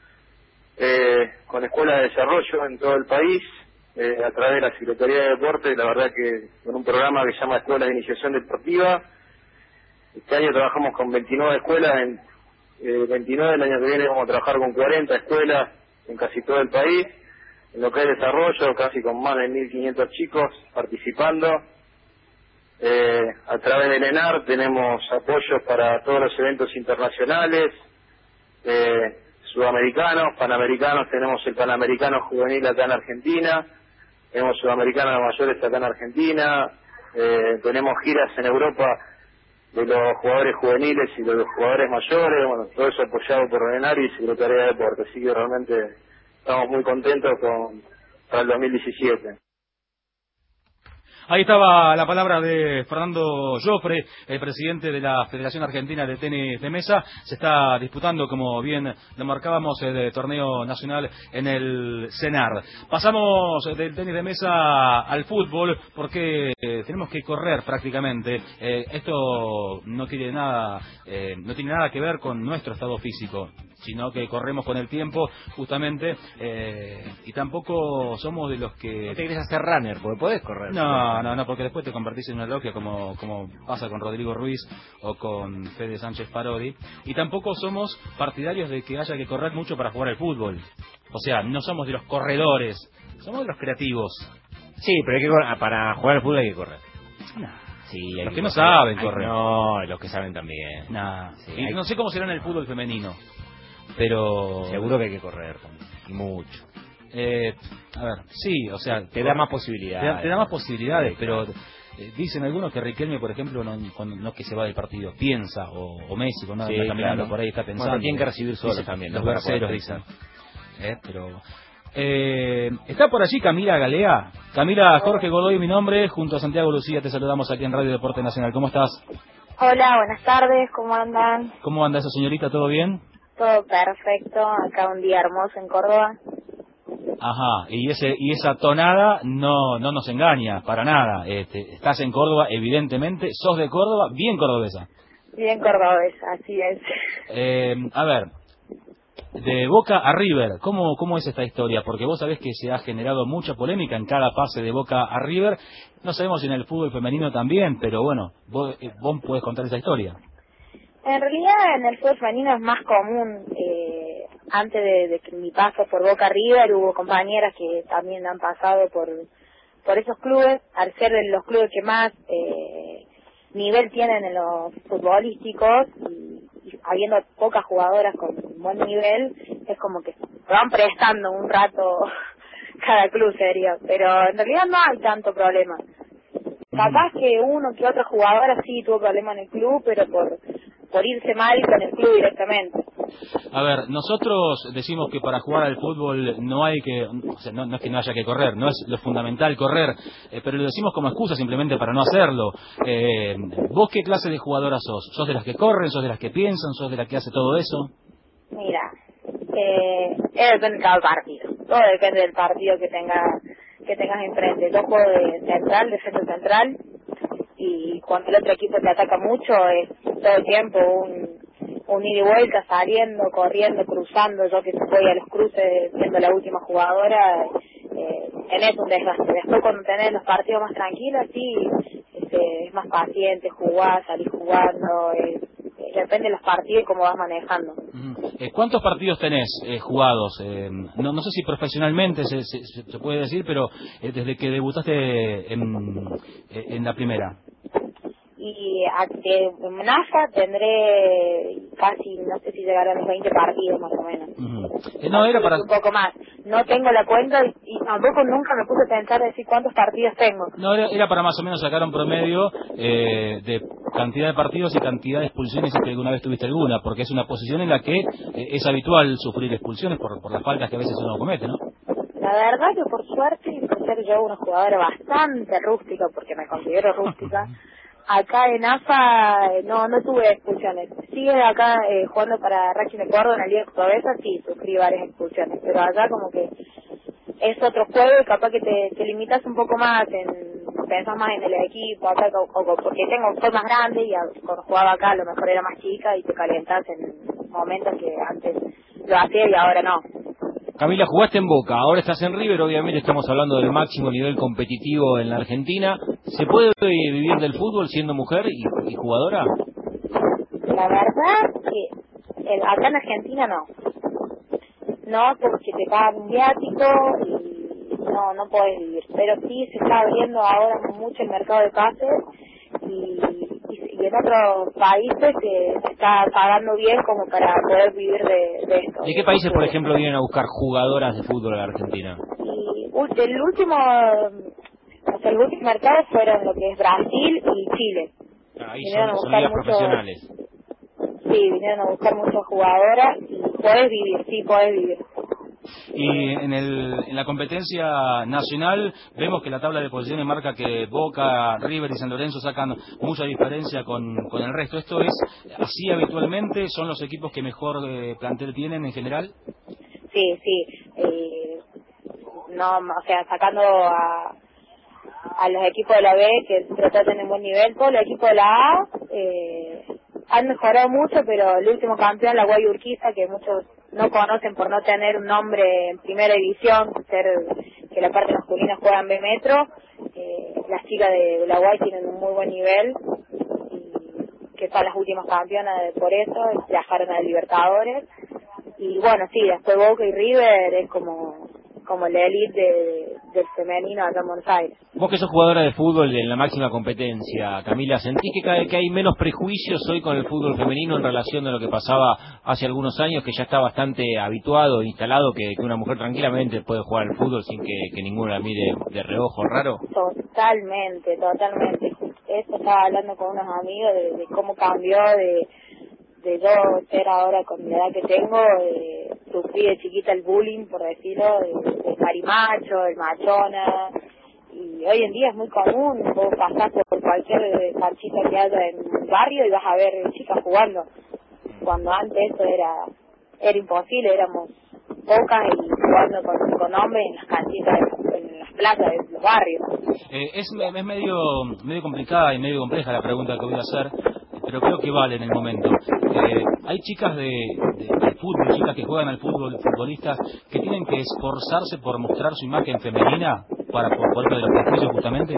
con escuelas de desarrollo en todo el país, a través de la Secretaría de Deporte, la verdad que con un programa que se llama Escuela de Iniciación Deportiva. Este año trabajamos con 29 escuelas, 29, el año que viene vamos a trabajar con 40 escuelas en casi todo el país, en lo que es desarrollo, casi con más de 1.500 chicos participando. A través del ENAR tenemos apoyos para todos los eventos internacionales, sudamericanos, panamericanos. Tenemos el Panamericano Juvenil acá en Argentina, tenemos Sudamericano de Mayores acá en Argentina, tenemos giras en Europa de los jugadores juveniles y de los jugadores mayores. Bueno, todo eso apoyado por ENAR y Secretaría de Deporte, así que realmente estamos muy contentos para el 2017. Ahí estaba la palabra de Fernando Joffre, el presidente de la Federación Argentina de Tenis de Mesa. Se está disputando, como bien lo marcábamos, el torneo nacional en el CENAR. Pasamos del tenis de mesa al fútbol, porque tenemos que correr prácticamente. Esto no tiene nada que ver con nuestro estado físico, sino que corremos con el tiempo, justamente, y tampoco somos de los que... No te querés hacer runner, porque podés correr. No, porque después te convertís en una logia, como pasa con Rodrigo Ruiz o con Fede Sánchez Parodi. Y tampoco somos partidarios de que haya que correr mucho para jugar al fútbol. O sea, no somos de los corredores, somos de los creativos. Sí, pero hay que para jugar al fútbol hay que correr. Sí, los que no saben correr. No, los que saben también. Sí, y no sé cómo será en el fútbol femenino, pero... Seguro que hay que correr también, y mucho. A ver, sí, o sea... Te da más posibilidades. Te da más posibilidades, pero dicen algunos que Riquelme, por ejemplo, no es que se va del partido, piensa, o Messi, cuando anda caminando por ahí está pensando. Bueno, tienen que recibir solo también. Los verseros dicen. Está por allí Camila Galea. Camila, Jorge Godoy, mi nombre, junto a Santiago Lucía, te saludamos aquí en Radio Deporte Nacional. ¿Cómo estás? Hola, buenas tardes, ¿cómo andan? ¿Cómo anda esa señorita? ¿Todo bien? Todo perfecto, acá un día hermoso en Córdoba. Ajá, y esa tonada no nos engaña para nada. Estás en Córdoba, evidentemente, sos de Córdoba, bien cordobesa. Bien cordobesa, así es. A ver, de Boca a River, ¿cómo es esta historia? Porque vos sabés que se ha generado mucha polémica en cada pase de Boca a River. No sabemos si en el fútbol femenino también, pero bueno, vos podés contar esa historia. En realidad en el fútbol femenino es más común. Antes de que mi paso por Boca River hubo compañeras que también han pasado por esos clubes, al ser de los clubes que más nivel tienen en los futbolísticos, y habiendo pocas jugadoras con buen nivel, es como que se van prestando un rato cada club, sería, pero en realidad no hay tanto problema. Capaz que uno que otra jugadora sí tuvo problema en el club, pero por irse mal con el club directamente. A ver, nosotros decimos que para jugar al fútbol no hay que, o sea, no es que no haya que correr, no es lo fundamental correr, pero lo decimos como excusa simplemente para no hacerlo. ¿Vos qué clase de jugadora sos? ¿Sos de las que corren, sos de las que piensan, sos de las que hace todo eso? Mira, depende de cada partido, todo depende del partido que tengas enfrente. Yo juego de central, defensa central, y cuando el otro equipo te ataca mucho es todo el tiempo un ida y vuelta, saliendo, corriendo, cruzando. Yo que voy a los cruces siendo la última jugadora, tenés un desgaste. Después cuando tenés los partidos más tranquilos, sí, es más paciente, jugás, salís jugando, depende de los partidos y cómo vas manejando. ¿Cuántos partidos tenés jugados? No sé si profesionalmente se puede decir, pero desde que debutaste en la primera. Y en NAFA tendré casi, no sé si llegará a los 20 partidos más o menos. No, era para... Un poco más. No tengo la cuenta y tampoco nunca me puse a pensar decir cuántos partidos tengo. No, era para más o menos sacar un promedio de cantidad de partidos y cantidad de expulsiones, si alguna vez tuviste alguna, porque es una posición en la que es habitual sufrir expulsiones por las faltas que a veces uno comete, ¿no? La verdad que por suerte, y por ser yo una jugadora bastante rústica, porque me considero rústica, acá en AFA no tuve expulsiones. Sí, acá jugando para Racing de Córdoba en la Liga Cordobesa, sí, sufrí varias expulsiones, pero acá como que es otro juego y capaz que te limitas un poco más, pensás más en el equipo, acá, porque soy más grande y cuando jugaba acá a lo mejor era más chica y te calentás en momentos que antes lo hacía y ahora no. Camila, jugaste en Boca, ahora estás en River, obviamente estamos hablando del máximo nivel competitivo en la Argentina. ¿Se puede vivir del fútbol siendo mujer y jugadora? La verdad que acá en Argentina no. No, porque te pagan un viático y no podés vivir. Pero sí se está abriendo ahora mucho el mercado de pases y en otros países se está pagando bien como para poder vivir de esto. ¿De qué países, por ejemplo, vienen a buscar jugadoras de fútbol a la Argentina? Y el último mercado fueron lo que es Brasil y Chile. Ahí son ligas profesionales. Sí, vinieron a buscar muchas jugadoras y podés vivir. Y en la competencia nacional vemos que la tabla de posiciones marca que Boca, River y San Lorenzo sacan mucha diferencia con el resto. ¿Esto es así habitualmente? ¿Son los equipos que mejor plantel tienen en general? Sí. No, o sea, sacando a los equipos de la B que tratan de tener buen nivel, todos los equipos de la A han mejorado mucho, pero el último campeón, la Guay Urquiza, que muchos no conocen por no tener un nombre en primera división, que la parte masculina juega en B Metro, las chicas de la Guay tienen un muy buen nivel, y que son las últimas campeonas por eso, viajaron a Libertadores, y bueno, sí, después Boca y River es como la elite del femenino acá en Buenos Aires. Vos que sos jugadora de fútbol en la máxima competencia, Camila, ¿sentís que hay menos prejuicios hoy con el fútbol femenino en relación a lo que pasaba hace algunos años, que ya está bastante habituado, instalado, que una mujer tranquilamente puede jugar al fútbol sin que ninguno la mire de reojo raro? Totalmente. Eso estaba hablando con unos amigos de cómo cambió de yo ser ahora con la edad que tengo, sufrí de chiquita el bullying, por decirlo, de marimacho, el machona, y hoy en día es muy común, vos pasás por cualquier canchita que haya en el barrio y vas a ver chicas jugando, cuando antes eso era imposible, éramos pocas y jugando con hombres en las canchitas, en las plazas de los barrios. Es medio complicada y medio compleja la pregunta que voy a hacer, pero creo que vale en el momento. Hay chicas de fútbol, chicas que juegan al fútbol, futbolistas, que tienen que esforzarse por mostrar su imagen femenina por de los prejuicios justamente.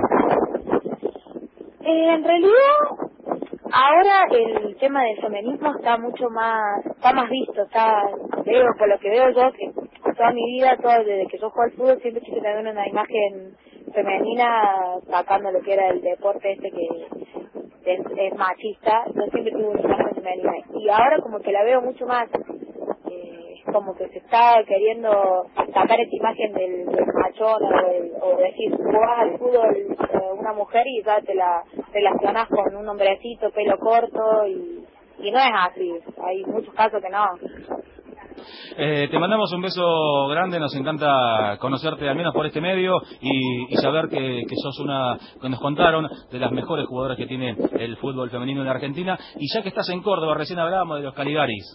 En realidad, ahora el tema del feminismo está más visto, por lo que veo yo, que toda mi vida, desde que yo juego al fútbol, siempre quise tener una imagen femenina, sacando lo que era el deporte que es machista. Yo siempre tuve una imagen femenina y ahora como que la veo mucho más, como que se está queriendo sacar esa imagen del machón o decir, jugás al fútbol una mujer y ya te la relacionás con un hombrecito, pelo corto y no es así, hay muchos casos que no. Te mandamos un beso grande, nos encanta conocerte al menos por este medio y saber que sos que nos contaron de las mejores jugadoras que tiene el fútbol femenino en la Argentina. Y ya que estás en Córdoba, recién hablábamos de los Caligaris,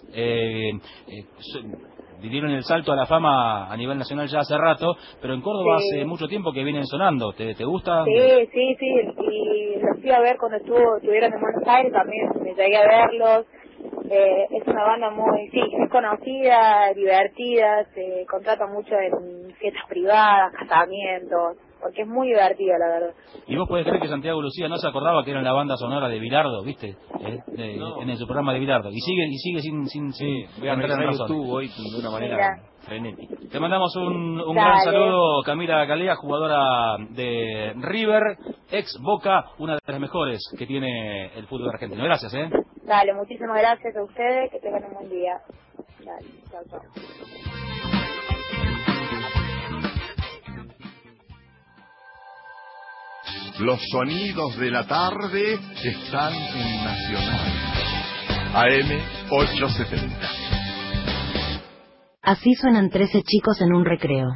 dieron el salto a la fama a nivel nacional ya hace rato, pero en Córdoba hace mucho tiempo que vienen sonando. ¿Te gusta? Sí, y los fui a ver cuando estuvieron en Buenos Aires, también me llegué a verlos. Es una banda es conocida, divertida, se contrata mucho en fiestas privadas, casamientos, porque es muy divertido, la verdad. Y vos podés creer que Santiago Lucía no se acordaba que era la banda sonora de Bilardo, ¿viste? No. En su programa de Bilardo. Y sigue sin Voy a entrar en revisar razón. YouTube hoy de una manera frenética. Te mandamos un Dale. gran saludo, Camila Calea, jugadora de River, ex Boca, una de las mejores que tiene el fútbol argentino. Gracias, Dale, muchísimas gracias a ustedes, que tengan un buen día. Dale, chao, chao. Los sonidos de la tarde están en Nacional. AM 870. Así suenan 13 chicos en un recreo.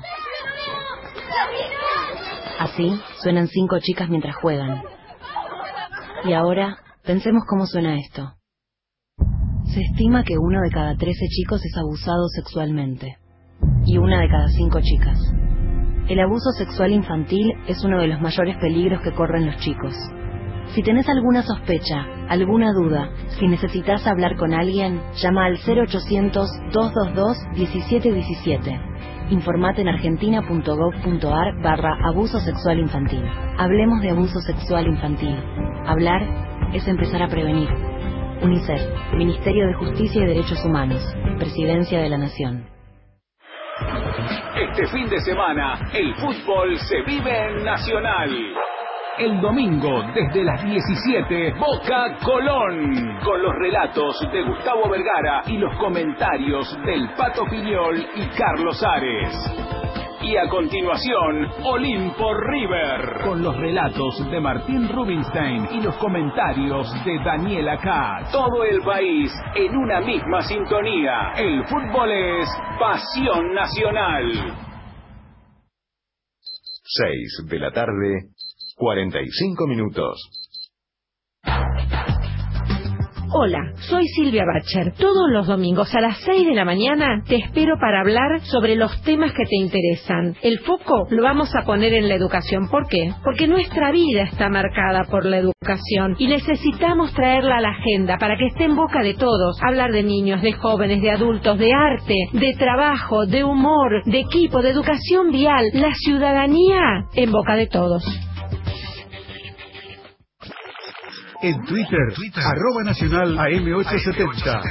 Así suenan 5 chicas mientras juegan. Y ahora, pensemos cómo suena esto. Se estima que 1 de cada 13 chicos es abusado sexualmente. Y 1 de cada 5 chicas. El abuso sexual infantil es uno de los mayores peligros que corren los chicos. Si tenés alguna sospecha, alguna duda, si necesitas hablar con alguien, llama al 0800-222-1717. Informate en argentina.gov.ar/abuso sexual infantil. Hablemos de abuso sexual infantil. Hablar es empezar a prevenir. UNICEF, Ministerio de Justicia y Derechos Humanos, Presidencia de la Nación. Este fin de semana, el fútbol se vive en Nacional. El domingo, desde las 17, Boca Colón, con los relatos de Gustavo Vergara y los comentarios del Pato Piñol y Carlos Ares. Y a continuación, Olimpo River, con los relatos de Martín Rubinstein y los comentarios de Daniela K. Todo el país en una misma sintonía. El fútbol es pasión nacional. 6 de la tarde, 45 minutos. Hola, soy Silvia Bacher. Todos los domingos a las 6 de la mañana te espero para hablar sobre los temas que te interesan. El foco lo vamos a poner en la educación. ¿Por qué? Porque nuestra vida está marcada por la educación y necesitamos traerla a la agenda para que esté en boca de todos. Hablar de niños, de jóvenes, de adultos, de arte, de trabajo, de humor, de equipo, de educación vial. La ciudadanía en boca de todos. En Twitter, @Nacional AM870.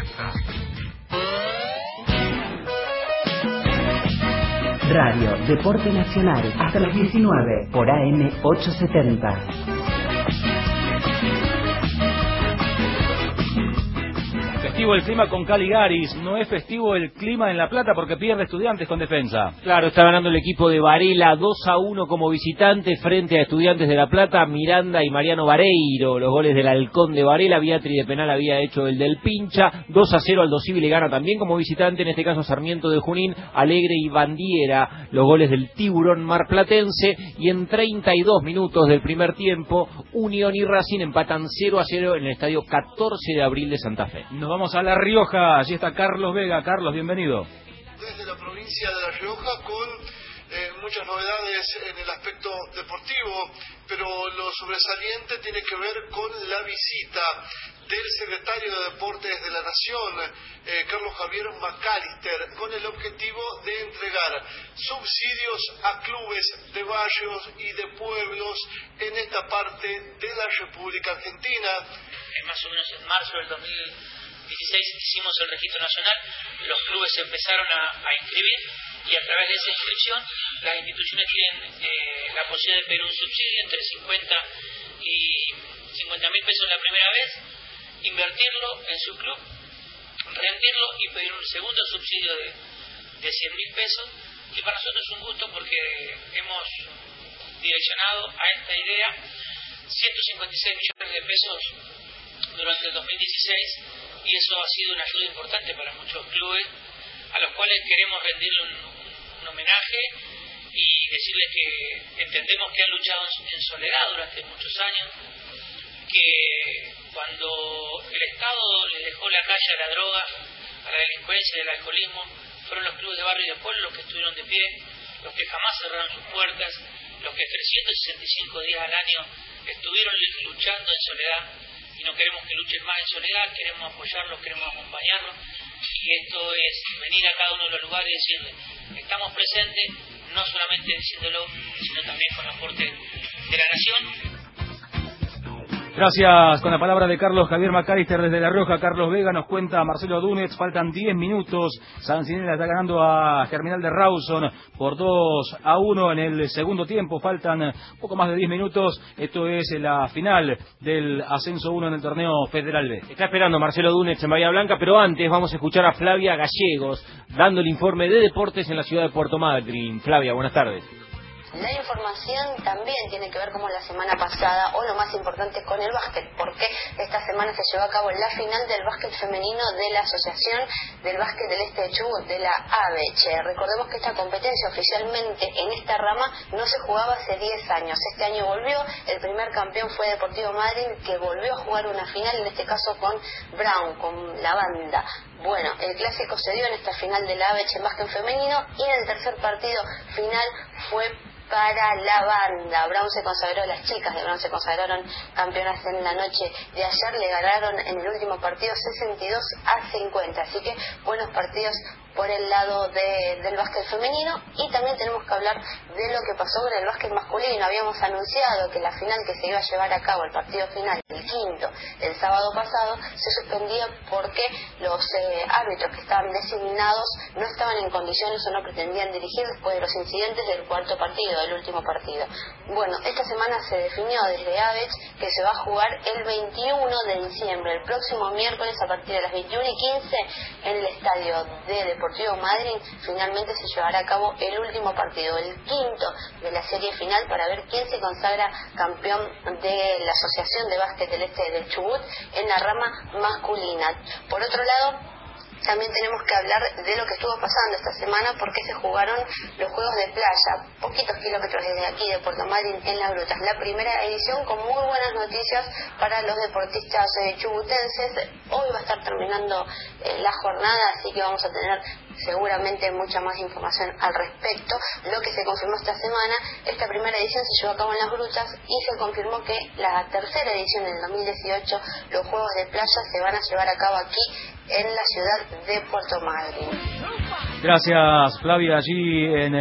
Radio Deporte Nacional, hasta las 19 por AM870. Festivo el clima con Caligaris, no es festivo el clima en La Plata porque pierde Estudiantes con Defensa. Claro, está ganando el equipo de Varela 2-1 como visitante frente a Estudiantes de La Plata, Miranda y Mariano Vareiro, los goles del Halcón de Varela, Viatri de penal había hecho el del Pincha, 2-0 Aldo Civi le gana también como visitante, en este caso Sarmiento de Junín, Alegre y Bandiera, los goles del Tiburón marplatense, y en 32 minutos del primer tiempo, Unión y Racing empatan 0-0 en el estadio 14 de abril de Santa Fe. Nos vamos a La Rioja, allí está Carlos Vega. Carlos, bienvenido. Desde la provincia de La Rioja con muchas novedades en el aspecto deportivo, pero lo sobresaliente tiene que ver con la visita del secretario de Deportes de la Nación, Carlos Javier McAllister, con el objetivo de entregar subsidios a clubes de barrios y de pueblos en esta parte de la República Argentina. Más o menos en marzo del 2016 hicimos el registro nacional, los clubes se empezaron a inscribir y a través de esa inscripción las instituciones tienen la posibilidad de pedir un subsidio entre 50 y 50.000 pesos la primera vez, invertirlo en su club, rendirlo y pedir un segundo subsidio de 100.000 pesos, y para nosotros es un gusto porque hemos direccionado a esta idea 156 millones de pesos durante el 2016, y eso ha sido una ayuda importante para muchos clubes a los cuales queremos rendirle un homenaje y decirles que entendemos que han luchado en soledad durante muchos años, que cuando el Estado les dejó la calle a la droga, a la delincuencia y al alcoholismo, fueron los clubes de barrio y de pueblo los que estuvieron de pie, los que jamás cerraron sus puertas, los que 365 días al año estuvieron luchando en soledad, y no queremos que luchen más en soledad, queremos apoyarlos, queremos acompañarlos, y esto es venir a cada uno de los lugares y decirles, estamos presentes, no solamente solamente diciéndolo, sino también con aporte de la Nación. Gracias. Con la palabra de Carlos Javier Macalister desde La Rioja. Carlos Vega nos cuenta Marcelo Dunetz. Faltan 10 minutos. San Sinela está ganando a Germinal de Rawson por 2-1 en el segundo tiempo. Faltan poco más de 10 minutos. Esto es la final del Ascenso 1 en el torneo Federal B. Está esperando Marcelo Dunetz en Bahía Blanca, pero antes vamos a escuchar a Flavia Gallegos dando el informe de deportes en la ciudad de Puerto Madryn. Flavia, buenas tardes. La información también tiene que ver como la semana pasada, o lo más importante, con el básquet, porque esta semana se llevó a cabo la final del básquet femenino de la Asociación del Básquet del Este de Chubut, de la ABC. Recordemos que esta competencia oficialmente en esta rama no se jugaba hace 10 años. Este año volvió, el primer campeón fue Deportivo Madryn, que volvió a jugar una final, en este caso con Brown, con la banda. Bueno, el clásico se dio en esta final de la ABC en básquet femenino, y en el tercer partido final fue para la banda. Brown se consagró, las chicas de Brown se consagraron campeonas en la noche de ayer, le ganaron en el último partido 62-50, así que buenos partidos por el lado del básquet femenino. Y también tenemos que hablar de lo que pasó con el básquet masculino. Habíamos anunciado que la final que se iba a llevar a cabo, el partido final, el quinto, el sábado pasado, se suspendía porque los árbitros que estaban designados no estaban en condiciones o no pretendían dirigir después de los incidentes del cuarto partido, del último partido. Bueno, esta semana se definió desde ABECH que se va a jugar el 21 de diciembre, el próximo miércoles a partir de las 21:15 en el estadio de Deportivo Madryn. Finalmente se llevará a cabo el último partido, el quinto de la serie final, para ver quién se consagra campeón de la Asociación de Básquet del Este del Chubut en la rama masculina. Por otro lado, también tenemos que hablar de lo que estuvo pasando esta semana, porque se jugaron los Juegos de Playa, poquitos kilómetros desde aquí de Puerto Madryn, en Las Grutas. La primera edición con muy buenas noticias para los deportistas chubutenses. Hoy va a estar terminando la jornada, así que vamos a tener seguramente mucha más información al respecto. Lo que se confirmó esta semana, esta primera edición se llevó a cabo en Las Grutas, y se confirmó que la tercera edición en el 2018, los Juegos de Playa, se van a llevar a cabo aquí en la ciudad de Puerto Madryn. Gracias, Flavia. Allí en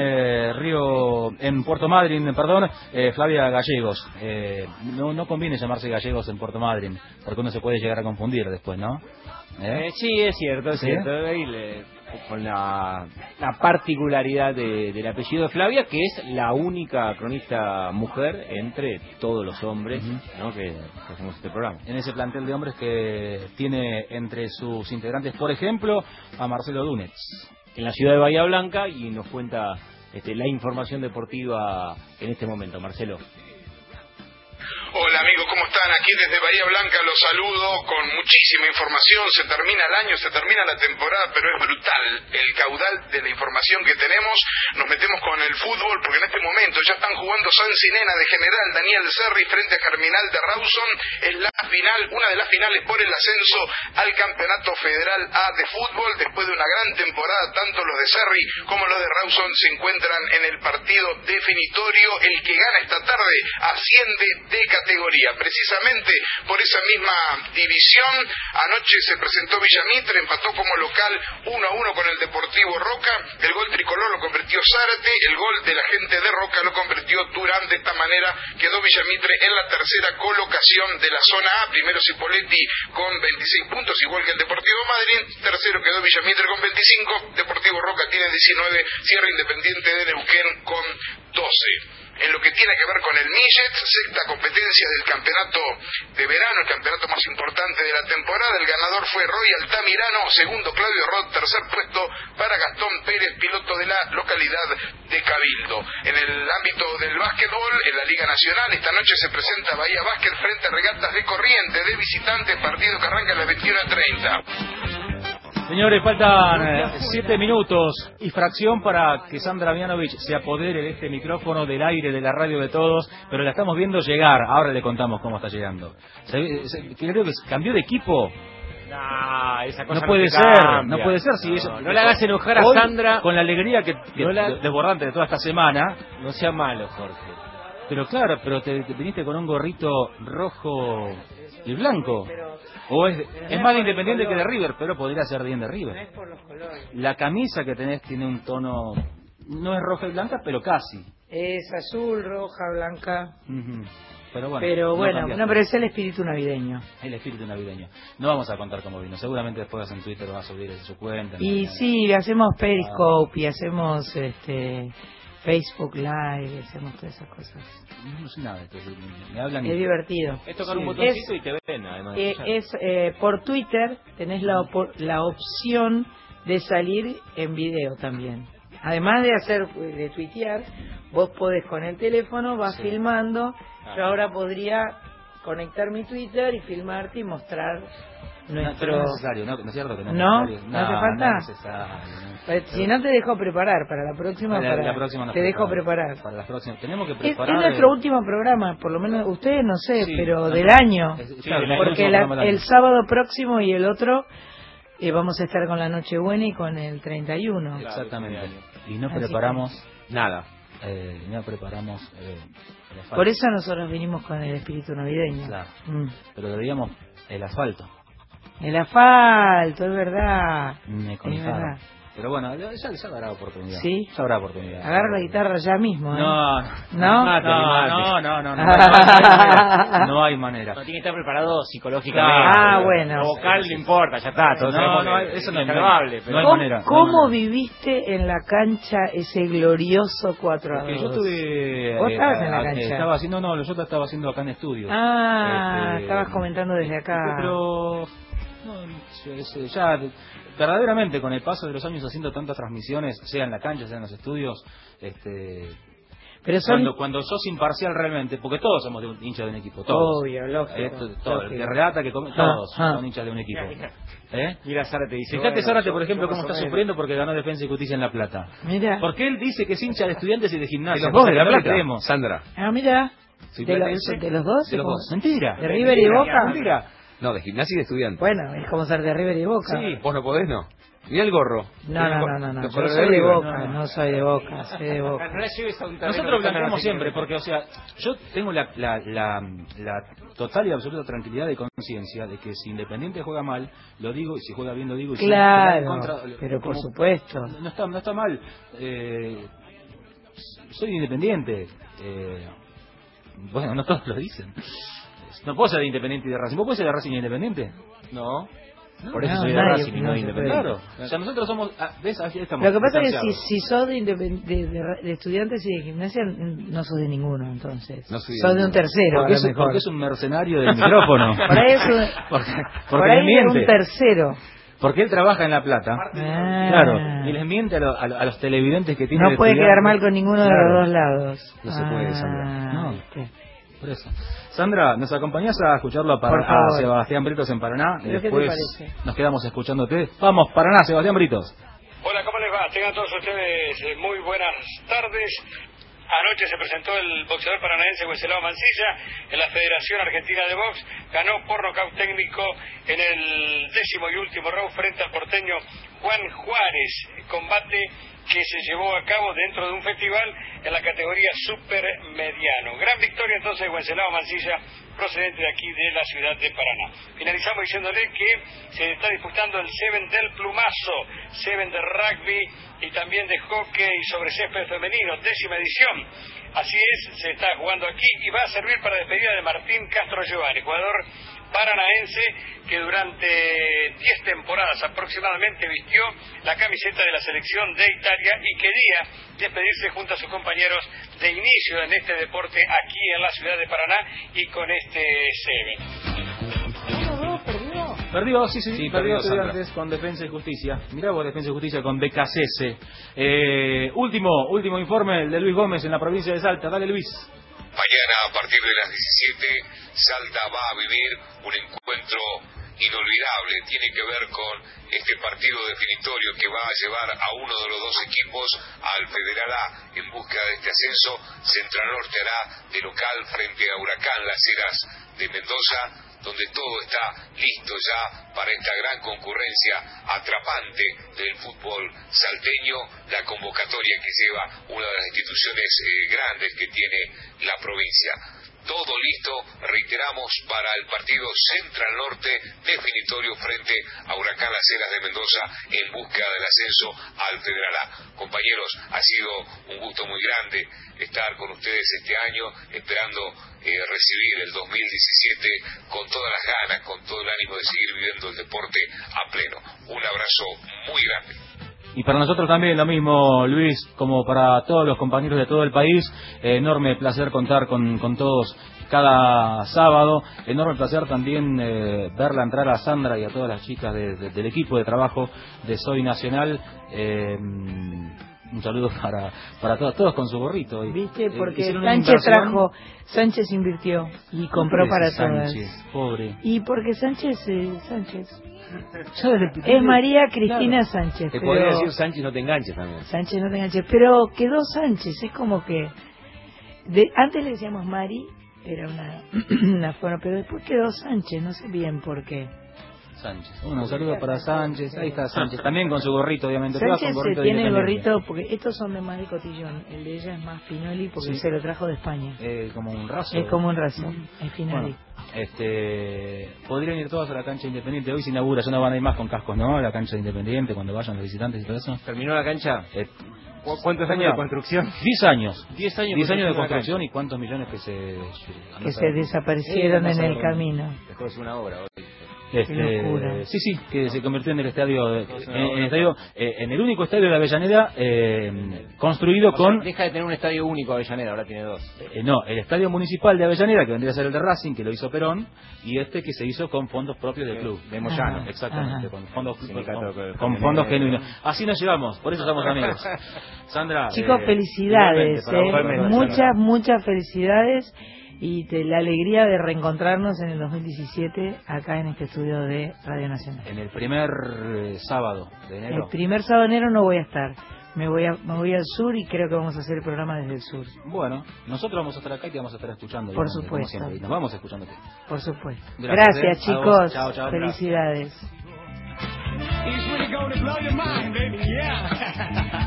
en Puerto Madryn, perdón, Flavia Gallegos. No conviene llamarse Gallegos en Puerto Madryn, porque uno se puede llegar a confundir después, ¿no? Sí, es cierto, es cierto. Con la particularidad del apellido de Flavia, que es la única cronista mujer entre todos los hombres, ¿no?, que hacemos este programa. En ese plantel de hombres que tiene entre sus integrantes, por ejemplo, a Marcelo Dunetz. En la ciudad de Bahía Blanca, y nos cuenta la información deportiva en este momento. Marcelo. Hola amigos, ¿cómo están? Aquí desde Bahía Blanca los saludo con muchísima información. Se termina el año, se termina la temporada, pero es brutal el caudal de la información que tenemos. Nos metemos con el fútbol, porque en este momento ya están jugando San Sinena de General Daniel Cerri frente a Germinal de Rawson. Es la final, una de las finales por el ascenso al Campeonato Federal A de fútbol. Después de una gran temporada, tanto los de Cerri como los de Rawson se encuentran en el partido definitorio. El que gana esta tarde asciende de categoría. Precisamente por esa misma división, anoche se presentó Villamitre, empató como local 1-1 con el Deportivo Roca. El gol tricolor lo convirtió Zárate, el gol de la gente de Roca lo convirtió Durán. De esta manera quedó Villamitre en la tercera colocación de la zona A. Primero Cipolletti con 26 puntos, igual que el Deportivo Madryn. Tercero quedó Villamitre con 25, Deportivo Roca tiene 19, cierra Independiente de Neuquén con 12. En lo que tiene que ver con el Millet, sexta competencia del campeonato de verano, el campeonato más importante de la temporada. El ganador fue Roy Altamirano, segundo Claudio Roth, tercer puesto para Gastón Pérez, piloto de la localidad de Cabildo. En el ámbito del básquetbol, en la Liga Nacional, esta noche se presenta Bahía Básquet frente a Regatas de Corrientes de visitante, partido que arranca a las 21:30. Señores, faltan 7 minutos y fracción para que Sandra Mianovich se apodere de este micrófono, del aire, de la radio de todos, pero la estamos viendo llegar. Ahora le contamos cómo está llegando. Creo que cambió de equipo. Esa cosa no puede ser, cambia. no puede ser. Si no le hagas enojar a Sandra. Con la alegría que desbordante de toda esta semana. No sea malo, Jorge. Pero claro, te viniste con un gorrito rojo y blanco. O es más de Independiente que de River, pero podría ser bien de River. La camisa que tenés tiene un tono, no es roja y blanca, pero casi. Es azul, roja, blanca. Pero bueno, pero es el espíritu navideño. El espíritu navideño. No vamos a contar cómo vino. Seguramente después en Twitter va a subir su cuenta. Y sí, hacemos Periscope y hacemos Facebook Live, hacemos todas esas cosas. No sé nada de esto. Me hablan es divertido. Es tocar un botoncito y te ven, además. Por Twitter tenés la opción de salir en video también. Además de tuitear, vos podés con el teléfono, vas filmando. Yo ahora podría conectar mi Twitter y filmarte y mostrar nuestro... No es necesario, ¿no? ¿No es cierto que no es necesario? ¿No hace falta? No es necesario. Si no, te dejo preparar para la próxima. La próxima te dejo preparar. Para las próximas. Tenemos que preparar... Es nuestro último programa, por lo menos ustedes no sé, pero del año. Porque el sábado próximo y el otro... vamos a estar con la Nochebuena y con el 31. Exactamente. Y no preparamos nada. No preparamos por eso nosotros vinimos con el espíritu navideño. Claro. Pero debíamos el asfalto. El asfalto, es verdad. Es verdad. Pero bueno, ya habrá oportunidad. Sí. Ya habrá oportunidad. Agarra la guitarra ya mismo, ¿eh? No. No hay manera. No tiene que estar preparado psicológicamente. Bueno. Lo vocal no importa, ya está. Eso no es salvable. No hay manera. ¿Cómo viviste en la cancha ese glorioso 4-2? Yo estuve... ¿Vos estabas en la cancha? Yo estaba haciendo acá en estudio. Estabas comentando desde acá. Pero... ya verdaderamente con el paso de los años haciendo tantas transmisiones, sea en la cancha, sea en los estudios, pero cuando sos imparcial realmente, porque todos somos hinchas de un equipo, todos. Obvio, lógico. El que relata, todos son hinchas de un equipo. Mira Zárate dice. Fíjate Zárate, por ejemplo, cómo está sufriendo porque ganó Defensa y Justicia en La Plata. Mira. Porque él dice que es hincha de Estudiantes y de Gimnasia. De los dos de La no Plata, creemos. Sandra. Mira. ¿De los dos? De los dos. Mentira. ¿De River y Boca? Mentira. No, de Gimnasia y de Estudiantes. Bueno, es como ser de River y Boca. Sí, vos no podés, no. Ni el gorro. No. Yo soy de Boca, no soy de Boca, soy de Boca. Nosotros blanqueamos siempre, porque, o sea, yo tengo la total y absoluta tranquilidad de conciencia de que si Independiente juega mal, lo digo, y si juega bien, lo digo. Y claro, pero por supuesto. No está mal. Soy Independiente. Bueno, no todos lo dicen. No puedo ser de Independiente y de Racing. ¿Vos podés ser de Racing y Independiente? No. Por eso soy de Racing y no de Independiente. Claro. O sea, nosotros somos... ¿ves? Así estamos. Lo que pasa es que si sos de Estudiantes y de Gimnasia, no sos de ninguno, entonces. No sos de un tercero. Porque es un mercenario del micrófono. Por ahí es un tercero. Porque él trabaja en La Plata. Claro. Y les miente a los televidentes que tienen. No puede quedar mal con ninguno de los dos lados. No se puede, Sandra. No. Por eso. Sandra, ¿nos acompañás a escucharlo a Sebastián Britos en Paraná? Y después nos quedamos escuchándote. Vamos, Paraná, Sebastián Britos. Hola, ¿cómo les va? Tengan todos ustedes muy buenas tardes. Anoche se presentó el boxeador paranaense Wenceslao Mancilla en la Federación Argentina de Box. Ganó por nocaut técnico en el 10º y último round frente al porteño Juan Juárez. Combate que se llevó a cabo dentro de un festival en la categoría super mediano. Gran victoria entonces de Wenceslao Mancilla, procedente de aquí de la ciudad de Paraná. Finalizamos diciéndole que se está disputando el Seven del plumazo, Seven de rugby y también de hockey sobre césped femenino, 10ª edición. Así es, se está jugando aquí y va a servir para despedida de Martín Castro Giovanni, jugador paranaense que durante 10 temporadas aproximadamente vistió la camiseta de la selección de Italia y quería despedirse junto a sus compañeros de inicio en este deporte aquí en la ciudad de Paraná y con este Seven. Perdió Estudiantes con Defensa y Justicia. Mirá vos, Defensa y Justicia con BKCS. Último informe de Luis Gómez en la provincia de Salta. Dale, Luis. Mañana a partir de las 17 Salta va a vivir un encuentro inolvidable. Tiene que ver con este partido definitorio que va a llevar a uno de los dos equipos al Federal A en busca de este ascenso. Central Norte hará de local frente a Huracán Las Heras de Mendoza, donde todo está listo ya para esta gran concurrencia atrapante del fútbol salteño, la convocatoria que lleva una de las instituciones grandes que tiene la provincia. todo listo, reiteramos, para el partido Central Norte definitorio frente a Huracán Las Heras de Mendoza en búsqueda del ascenso al Federal A. Compañeros, ha sido un gusto muy grande estar con ustedes este año, esperando recibir el 2017 con todas las ganas, con todo el ánimo de seguir viviendo el deporte a pleno. Un abrazo muy grande. Y para nosotros también lo mismo, Luis, como para todos los compañeros de todo el país. Enorme placer contar con todos cada sábado. Enorme placer también verla entrar a Sandra y a todas las chicas del equipo de trabajo de Soy Nacional. Un saludo para todos con su gorrito. ¿Viste? Porque Sánchez invirtió y compró para todas. Pobre. Y porque Sánchez es María Cristina Sánchez. Te podría decir Sánchez no te enganches también. Sánchez no te enganches, pero quedó Sánchez. Es como que antes le decíamos Mari, era una forma, pero después quedó Sánchez, no sé bien por qué. Sánchez. Un saludo para Sánchez. Ahí está Sánchez. También con su gorrito, obviamente. Sánchez tiene el gorrito, porque estos son de más de cotillón. El de ella es más Finoli, porque se lo trajo de España. Como un raso. Es como un raso. Es Finoli. Bueno, podrían ir todos a la cancha Independiente. Hoy se inaugura, ya no van a ir más con cascos, ¿no? A la cancha Independiente, cuando vayan los visitantes y todo eso. ¿Terminó la cancha? ¿Cuántos años de construcción? 10 años. 10 años de construcción y cuántos millones que se desaparecieron en el camino. Dejó de ser una obra hoy. Sí, que se convirtió en el estadio, en el único estadio de Avellaneda construido con. Deja de tener un estadio único Avellaneda, ahora tiene dos. No, el estadio municipal de Avellaneda, que vendría a ser el de Racing, que lo hizo Perón, y que se hizo con fondos propios del club. De Moyano. Exactamente, con fondos genuinos. Así nos llevamos, por eso somos amigos. Sandra. Chicos, felicidades, muchas felicidades. Y la alegría de reencontrarnos en el 2017 acá en este estudio de Radio Nacional. En el primer sábado de enero. El primer sábado de enero no voy a estar. Me voy al sur y creo que vamos a hacer el programa desde el sur. Bueno, nosotros vamos a estar acá y te vamos a estar escuchando. Por supuesto. Como siempre, y nos vamos escuchando. Por supuesto. Gracias chicos. Chao, felicidades. He's really gonna blow your mind, baby, yeah.